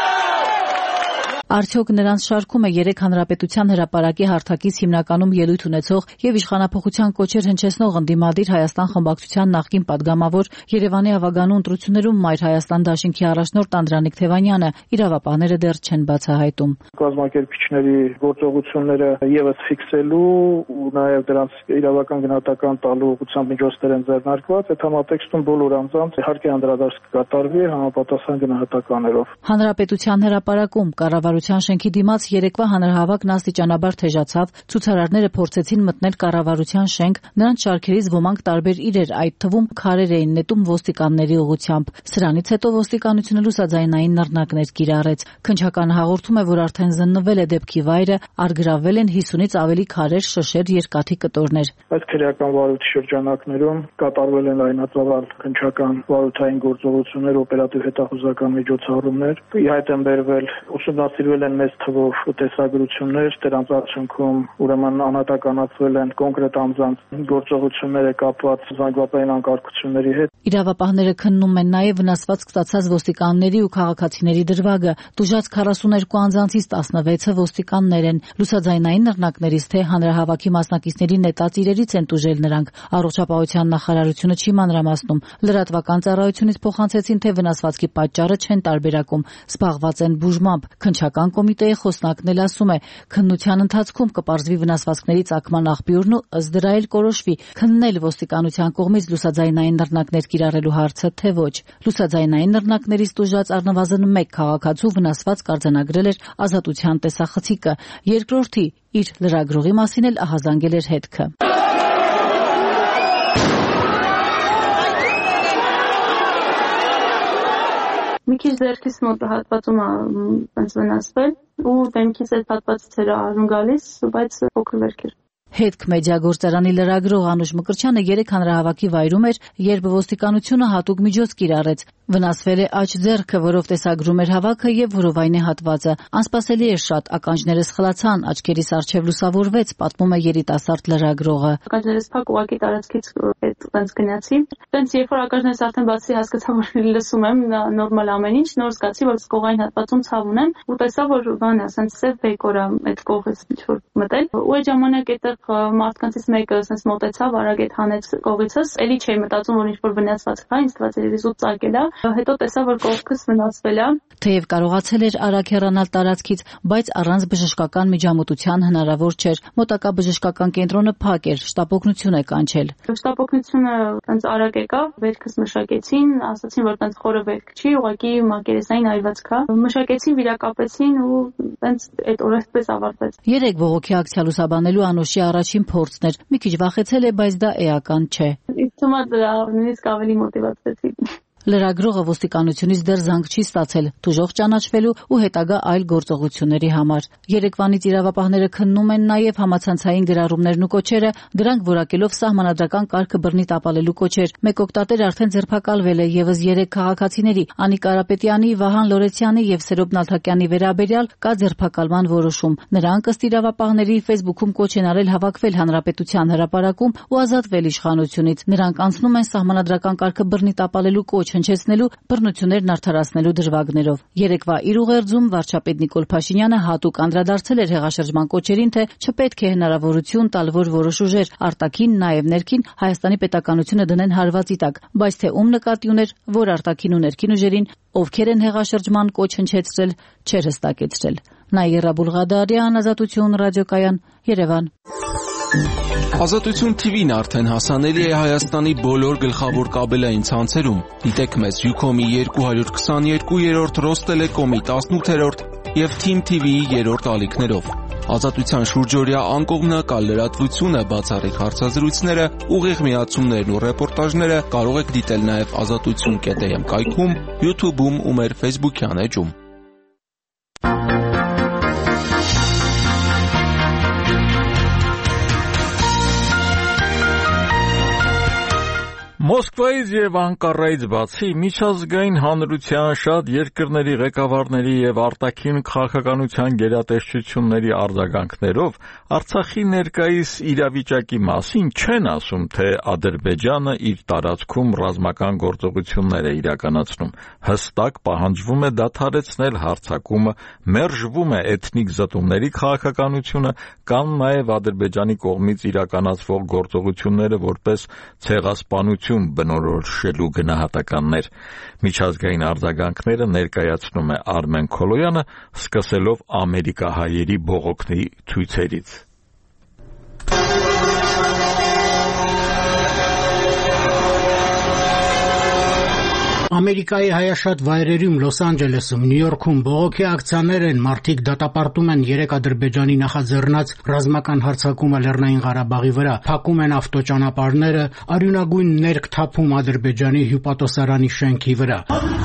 Արդյոք նրանց շարքում է երեք հանրապետության հրապարակի հարթակից հիմնականում ելույթ ունեցող եւ իշխանափոխության կոչեր հնչեցնող ընդդիմադիր Հայաստան խմբակցության նախկին падգամավոր Երևանի ավագանու ընտրություններում Մայր Հայաստան դաշինքի առաջնորդ Անդրանիկ Թևանյանը, իրավապահները դեռ չեն բացահայտում։ Կազմակերպիչների գործողությունները եւս ֆիքսելու ու նաեւ դրանց իրավական գնահատական տալու ուղղությամբ միջոցներ են ձեռնարկված, այդ համատեքստում բոլոր անձանց իհարկե անդրադարձ կկատարվի համապատասխան գնահատականներով։ Հանրապետության հրապարակում կառավարության կառավարության շենքի դիմաց երեկվա հանրահավաքն աստիճանաբար թեժացավ, ցուցարարները փորձեցին մտնել կառավարության շենք, նրանց շարքերից ոմանք տարբեր իրեր, այդ թվում քարեր էին նետում ոստիկանների ուղղությամբ։ Սրանից հետո ոստիկանությունը լուսաձայնային նռնակներ կիրառեց։ Քննչականը հաղորդում է, որ արդեն զննվել է դեպքի վայրը, առգրավվել են հիսունից ավելի քարեր, շշեր, երկաթի կտորներ։ Այս քրեական վարույթի շրջանակներում կատարվել են լայնածավալ քննչական վարութային գործողություններ, օպերատիվ հետախուզական միջոցառումներ։ Ի հայտ են բերվել, ուսումնասիրվել են մեծ թվով տեսագրություններ, դրանց արդյունքում ուրեմն անհատականացվել են կոնկրետ անձանց գործողությունները կապված զանգվածային անկարգությունների հետ։ Իրավապահները քննում են նաև վնասվածք ստացած ոստիկանների ու քաղաքացիների դրվագը։ Տուժած քառասուներկու անձանցից տասնվեցը ոստիկաններ են։ Լուսաձայնային նռնակներից թե հանրահավաքի մասնակիցների նետած իրերից են տուժել նրանք։ Առողջապահության նախարարությունը չի մանրամասնում։ Լրատվական ծառայությունից փոխանցեցին, թե վնասվածքի պատճառը չեն տարբերակում, զբաղված են բուժմամբ։ Քննչական կոմիտեի խոսնակն էլ ասում է, քննության ընթացքում կպարզվի վնասվածքների ծագման աղբյուրն ու ըստ դրա էլ կորոշվի քննել ոստիկանության կողմից լուսաձայնային նռնակներ կիրառելու հարցը, թե ոչ։ Լուսաձայնային նռնակներից տուժած առնվազն մեկ քաղաքացու վնասվածք արձանագրել էր Ազատության տեսախցիկը, երկրորդի իր լրագրողի մասին էլ ահազանգել էր հետքը։ Մի քիչ ձեռքիս մոտ հատվածում է վնասվել ու դեմքից այդ հատվածից էր արուն գալիս, բայց փոքր վերք էր։ Հետք մեդիա գործարանի լրագրող Անուշ Մկրտչյանը երեք հանրահավաքի վայրում էր, երբ ոստիկանությունը հատուկ միջոց կիրառեց։ Վնասվել է աջ ձեռքը, որով տեսագրում էր հավաքը եւ որովայնի հատվածը։ Անսպասելի էր շատ, ականջներս խլացան, աչքերիս առջև լուսավորվեց, պատմում է երիտասարդ լրագրողը։ Ականջներս փակ ուղակի տարածքից այդ տենց գնացի։ Տենց երբ որ ականջներս արդեն բացի հասկացա, որ լսում եմ նորմալ ամեն ինչ, նոր զգացի, որ կողային հատվածում ցավ ունեմ ու տեսա, որ բան է, ասենց սև բեկոր է այդ կողից ինչ որ մտել։ Ու այդ ժամանակ այդտեղ մարդկանցից մեկը ասենց մոտեցավ, արագ այդ հանեց կողիցս, էլի չէի մտածում, որ ինչ-որ վնասված կա, ինձ թվաց երևի զուտ ծակել է, հետո տեսա, որ կողքս վնասվել է։ Թեև կարողացել էր արագ հեռանալ տարածքից, բայց առանց բժշկական միջամտության հնարավոր չէր։ Մոտակա բժշկական կենտրոնը փակ էր, շտապօգնություն է կանչել։ Շտապօգնությունը տենց արագ եկավ, վերքս մշակեցին, ասացին, որ տենց խորը վերք չի, ուղղակի մակերեսային այրված կա։ Մշակեցին, վիրակապեցին ու տենց այդ օրը այդպես ավարտվեց։ Երեք բողոքի ակցիա լուսաբանելու Անուշի առաջին փորձն էր։ Մի քիչ վախեցել է, բայց դա էական չէ։ Ինձ թվում է դրա նույնիսկ ավելի մոտիվացեցի։ Լրագրողը ոստիկանությունից դեռ զանգ չի ստացել թուժող ճանաչվելու ու հետագա այլ գործողությունների համար։ Երեկվանից իրավապահները քննում են նաև համացանցային գրառումներն ու կոչերը, դրանք որակելով սահմանադրական կարգը բռնի տապալելու կոչեր։ Մեկ օգտատեր արդեն ձերբակալվել է եւս երեք քաղաքացիների՝ Անիկ Կարապետյանի, Վահան Լորեցյանի եւ Սերոբ Նալթակյանի վերաբերյալ կա ձերբակալման որոշում։ Նրանք ըստ իրավապահների Facebook-ում կոչ են արել հավաքվել հանրապետության հրապարակում ու ազատվել իշխանությունից։ Նրանք անցնում են սահմանադրական կարգը բռնի տապալելու կոչ հնչեցնելու, բռնություններն արդարացնելու դրվագներով։ Երեկվա իր ուղերձում վարչապետ Նիկոլ Փաշինյանը հատուկ անդրադարձել էր հեղաշրջման կոչերին, թե չպետք է հնարավորություն տալ, որ որոշ ուժեր արտաքին, նաև ներքին Հայաստանի պետականությունը դնեն հարվածի տակ, բայց թե ում նկատի ուներ, որ արտաքին ու ներքին ուժերին, ովքեր են հեղաշրջման կոչ հնչեցրել, չէր հստակեցրել։ Նաիրա Բուլղադարյան, Ազատություն ռադիոկայան, Երևան։ Ազատություն թիվին արդեն հասանելի է Հայաստանի բոլոր գլխավոր կաբելային ցանցերում։ Դիտեք մեզ Յուքոմի երկու հարյուր քսաներկու, Ռոստելեկոմի տասնութերորդ եւ Թիմ թի վիի երրորդ ալիքներով։ Ազատության շուրջօրյա անկողմնակալ լրատվությունը, բացառիկ հարցազրույցները, ուղիղ միացումներն ու ռեպորտաժները կարող եք դիտել նաև ազատություն կետ էմ կայքում, YouTube-ում ու մեր Facebook-յան էջում։ Մոսկվայից եւ Անկարայից բացի միջազգային հանրության շատ երկրների ղեկավարների եւ արտաքին քաղաքականության գերատեսչությունների արձագանքներով Արցախի ներկայիս իրավիճակի մասին չեն ասում, թե Ադրբեջանը իր տարածքում ռազմական գործողություններ է իրականացնում։ Հստակ պահանջվում է դադարեցնել հարձակումը, մերժվում է էթնիկ զտումների քաղաքականությունը կամ նաեւ Ադրբեջանի կողմից իրականացվող գործողությունները որպես ցեղասպանություն բնորոշելու գնահատականներ։ Միջազգային արձագանքները ներկայացնում է Արմեն Քոլոյանը, սկսելով ամերիկահայերի բողոքի ցույցերից։ Ամերիկայի հայաշատ վայրերում Լոս Անջելեսում, Նյու Յորքում բողոքի ակցիաներ են, մարդիկ դատապարտում են երեք Ադրբեջանի նախաձեռնած ռազմական հարձակումը Լեռնային Ղարաբաղի վրա, փակում են ավտոճանապարհները, արյունագույն ներք թափում Ադրբեջանի հյուպատոսարանի շենքի վրա։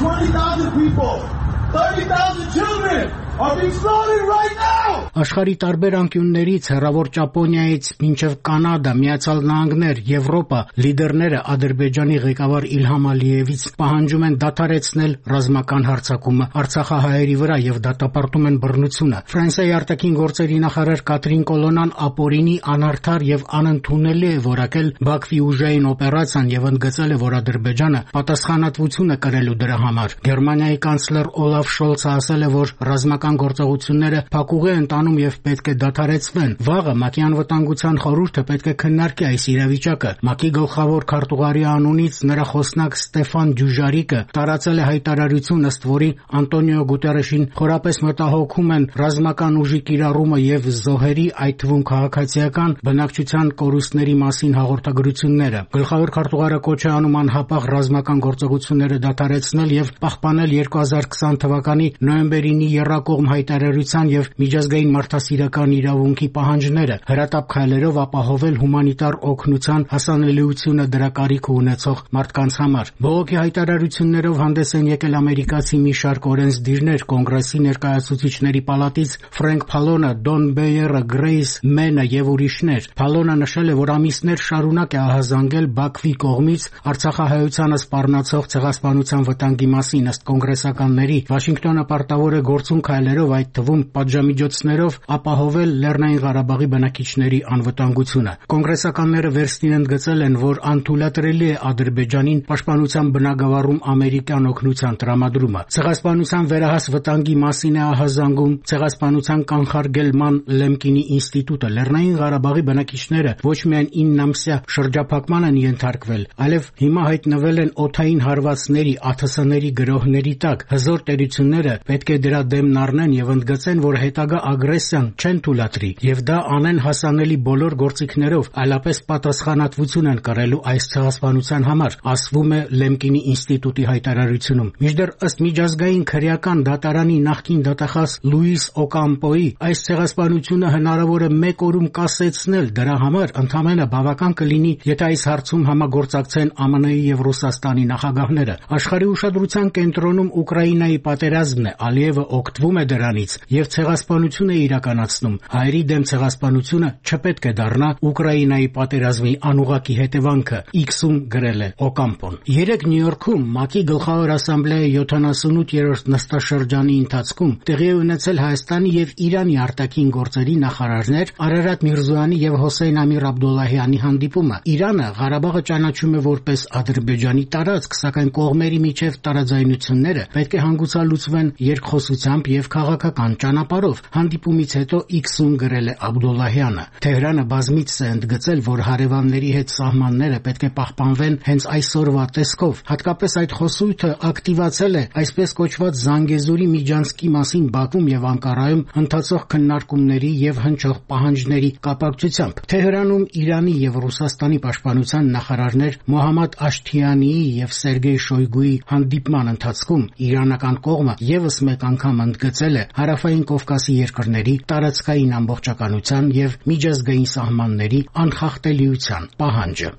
Աշխարհի տարբեր անկյուններից, հեռավոր Ճապոնիայից մինչև Կանադա, Միացյալ Նահանգներ, Եվրոպա, լիդերները Ադրբեջանի ղեկավար Իլհամ Ալիևից պահանջում են դադարեցնել ռազմական հարձակումը արցախահայերի վրա եւ դատապարտում են բռնությունը։ Ֆրանսիայի արտաքին գործերի նախարար Կատրին Կոլոնան ապօրինի, անարդար եւ անընդունելի է որակել Բաքվի ուժային օպերացիան եւ ընդգծել է, որ Ադրբեջանը պատասխանատվություն է կրելու դրա համար։ Գերմանիայի կանցլեր Օլաֆ Շոլցը ասել է, որ ռազմական գործողությունները փակուղի են տանում եւ պետք է դադարեցվեն։ Վաղը ՄԱԿ-ի անվտանգության խորհուրդը պետք է քննարկի այս իրավիճակը։ ՄԱԿ-ի գլխավոր քարտուղարի անունից նրա խոսնակ Ստեֆան Դյուժարիկը տարածել է հայտարարություն, ըստ որի Անտոնիո Գուտերեշին խորապես մտահոգում են ռազմական ուժի կիրառումը եւ զոհերի, այդ թվում քաղաքացիական բնակչության կորուստների մասին հաղորդագրությունները։ Գլխավոր քարտուղարը կոչ է անում անհապաղ ռազմական գործողությունները դադարեցնել եւ պահպանել երկու հազար քսան թվականի նոյեմբերինի եռակողմ հայտարարության եւ միջազգային մարդասիրական իրավունքի պահանջները, հրատապ քայլերով ապահովել հումանիտար օգնության հասանելիությունը դրա կարիք ունեցող մարդկանց համար։ Բողոքի հայտարարություններով հանդես են եկել ամերիկացի մի շարք օրենսդիրներ, կոնգրեսի ներկայացուցիչների պալատից Ֆրենկ Փալոնը, Դոն Բեյերը, Գրեյս Մենը եւ ուրիշներ։ Փալոնը նշել է, որ ամիսներ շարունակ է ահազանգել Բաքվի կողմից արցախահայությանը սպառնացող ցեղասպանության վտանգի մասին, ըստ կոնգրեսականների Վաշինգտոնը պարտավոր է գործուն քայլերով, այդ թվում պատժամիջոցներով ապահովել Լեռնային Ղարաբաղի բնակիչների անվտանգությունը։ Կոնգրեսականները վերստին ընդգծել են, որ անթույլատրելի է Ադրբեջանին պաշտպանության բնագավառում ամերիկյան օգնության տրամադրումը։ Ցեղասպանության վերահաս վտանգի մասին է ահազանգում Ցեղասպանության կանխարգելման Լեմկինի ինստիտուտը։ Լեռնային Ղարաբաղի բնակիչները ոչ միայն ինը ամսյա շրջափակման են ենթարկվել, այլև հիմա հայտնվել են օդային հարվածների, ԱԹՍ-ների գրոհների տակ։ Հզոր տերությունները պետք է դրա դեմն առնեն եւ ընդգծեն, որ հետագա ագրեսիան չեն թույլատրի եւ դա անեն հասանելի բոլոր գործիքներով, այլապես պատասխանատվություն են կրելու այս ցեղասպանության համար, ասվում է Լեմկինի ինստիտուտի հայտարարությունում։ Մինչդեռ ըստ միջազգային քրեական դատարանի նախկին դատախազ Լուիս Օկամպոյի, այս ցեղասպանությունը հնարավոր է մեկ օրում կասեցնել, դրա համար ընդամենը բավական կլինի, եթե այս հարցում համագործակցեն ԱՄՆ-ի եւ Ռուսաստանի նախագահները։ Աշխարհի ուշադրության կենտրոնում Ուկրաինայի պատերազմն է, Ալիևը օգտվում է դրանից եւ ցեղասպանություն է իրականացնում։ Հայերի դեմ ցեղասպանությունը չպետք է դառնա Ուկրաինայի պատերազմի անուղղակի հետևանքը, X-ում գրել է Օկամպոն։ Երեկ Նյու Յորքում ՄԱԿ-ի գլխավոր ասամբլեայի յոթանասունութերորդ նստաշրջանի ընթացքում տեղի է ունեցել Հայաստանի եւ Իրանի արտաքին գործերի նախարարներ Արարատ Միրզոյանի եւ Հոսեյն Ամիր Աբդուլլահյանի հանդիպումը։ Իրանը Ղարաբաղը ճանաչում է որպես Ադրբեջանի տարածք, սակայն կողմերի միջև տարաձայնությունները պետք է հանգուցալուծվեն երկխոսությամբ եւ քաղաքական ճանապարհով։ Հանդիպումից հետո X-ում գրել է Աբդուլլահյանը։ Թեհրանը բազմիցս է ընդգծել, որ հարևանների հետ սահմանները պետք է պահպանվեն հենց այսօրվա տեսքով։ Հատկապես այդ խոսույթը ակտիվացել է այսպես կոչված Զանգեզուրի միջանցքի մասին Բաքվում եւ Անկարայում ընթացող քննարկումների եւ հնչող պահանջների կապակցությամբ։ Թեհրանում Իրանի եւ Ռուսաստանի պաշտպանության նախարարներ Մոհամմադ Աշթիանիի եւ Սերգեյ Շոյգուի հանդիպման ընթացքում իրանական կողմը եւս մեկ անգամ ընդգծել է Հարավային Կովկասի երկրների տարածքային ամբողջականության եւ միջազգային սահմանների անխախտելիության պահանջը։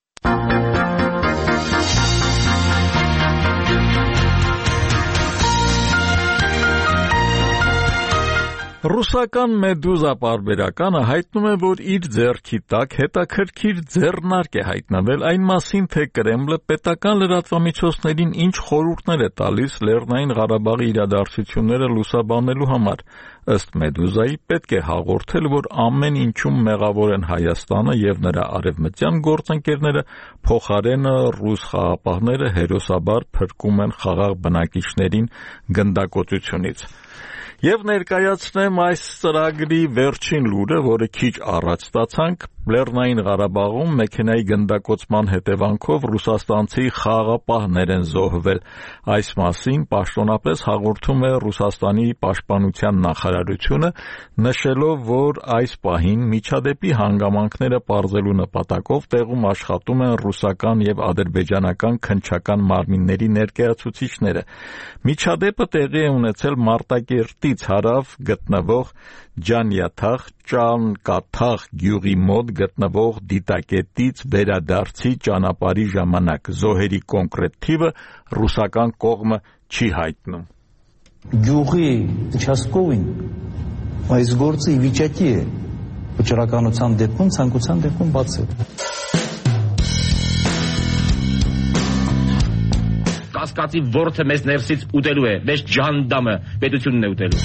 Ռուսական Մեդուզա պարբերականը հայտնում է, որ իր ձեռքի տակ հետաքրքիր ձեռնարկ է հայտնվել այն մասին, թե Կրեմլը պետական լրատվամիջոցներին ինչ խորհուրդներ է տալիս Լեռնային Ղարաբաղի իրադարձությունները լուսաբանելու համար։ Ըստ Մեդուզայի պետք է հաղորդել, որ ամեն ինչում մեղավոր են Հայաստանը եւ նրա արևմտյան գործընկերները, փոխարենը ռուս խաղապահները հերոսաբար փրկում են խաղաղ բնակիչներին գնդակոծությունից։ Եվ ներկայացնեմ այս ծրագրի վերջին լուրը, որը քիչ առաջ ստացանք, Լեռնային Ղարաբաղում մեքենայի գնդակոծման հետևանքով ռուսաստանցի խաղաղապահներ են զոհվել։ Այս մասին պաշտոնապես հաղորդում է Ռուսաստանի պաշտպանության նախարարությունը, նշելով, որ այս պահին միջադեպի հանգամանքները պարզելու նպատակով տեղում աշխատում են ռուսական եւ ադրբեջանական քննչական մարմինների ներկայացուցիչները։ Միջադեպը տեղի է ունեցել Մարտակերտից հարավ գտնվող Ջանյաթաղ Ճանկաթաղ գյուղի մոտ գտնվող դիտակետից վերադարձի ճանապարհի ժամանակ։ Զոհերի կոնկրետ թիվը ռուսական կողմը չի հայտնում։ Գյուղի участковին այս գործը ի վիճակի է վճռականության դեպքում ցանկության դեպքում բացել։ Կասկածի ворթը մեզ ներսից ուտելու է, մեզ ջանդամը պետությունն է ուտելու։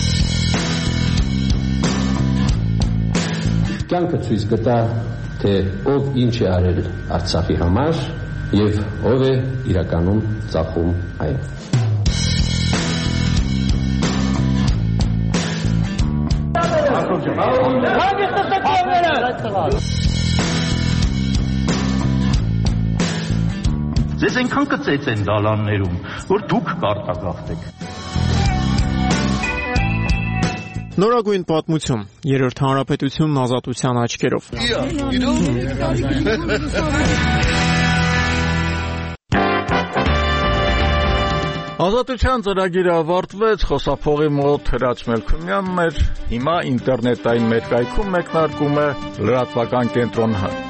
Կյանքը ցույց կտա, թե ով ինչ է արել Արցախի համար եւ ով է իրականում ծախում այն։ Ձեզ այնքան կծեց են դալաններում, որ դուք կարտագաղթեք։ Նորագույն պատմություն, երրորդ հանրապետությունն ազատության աչքերով։ Ազատության ծրագիրը ավարտվեց, խոսափողի մոտ Հրաչ Մելքումյանն էր, հիմա ինտերնետային մեր կայքում մեկնարկում է լրատվական կենտրոն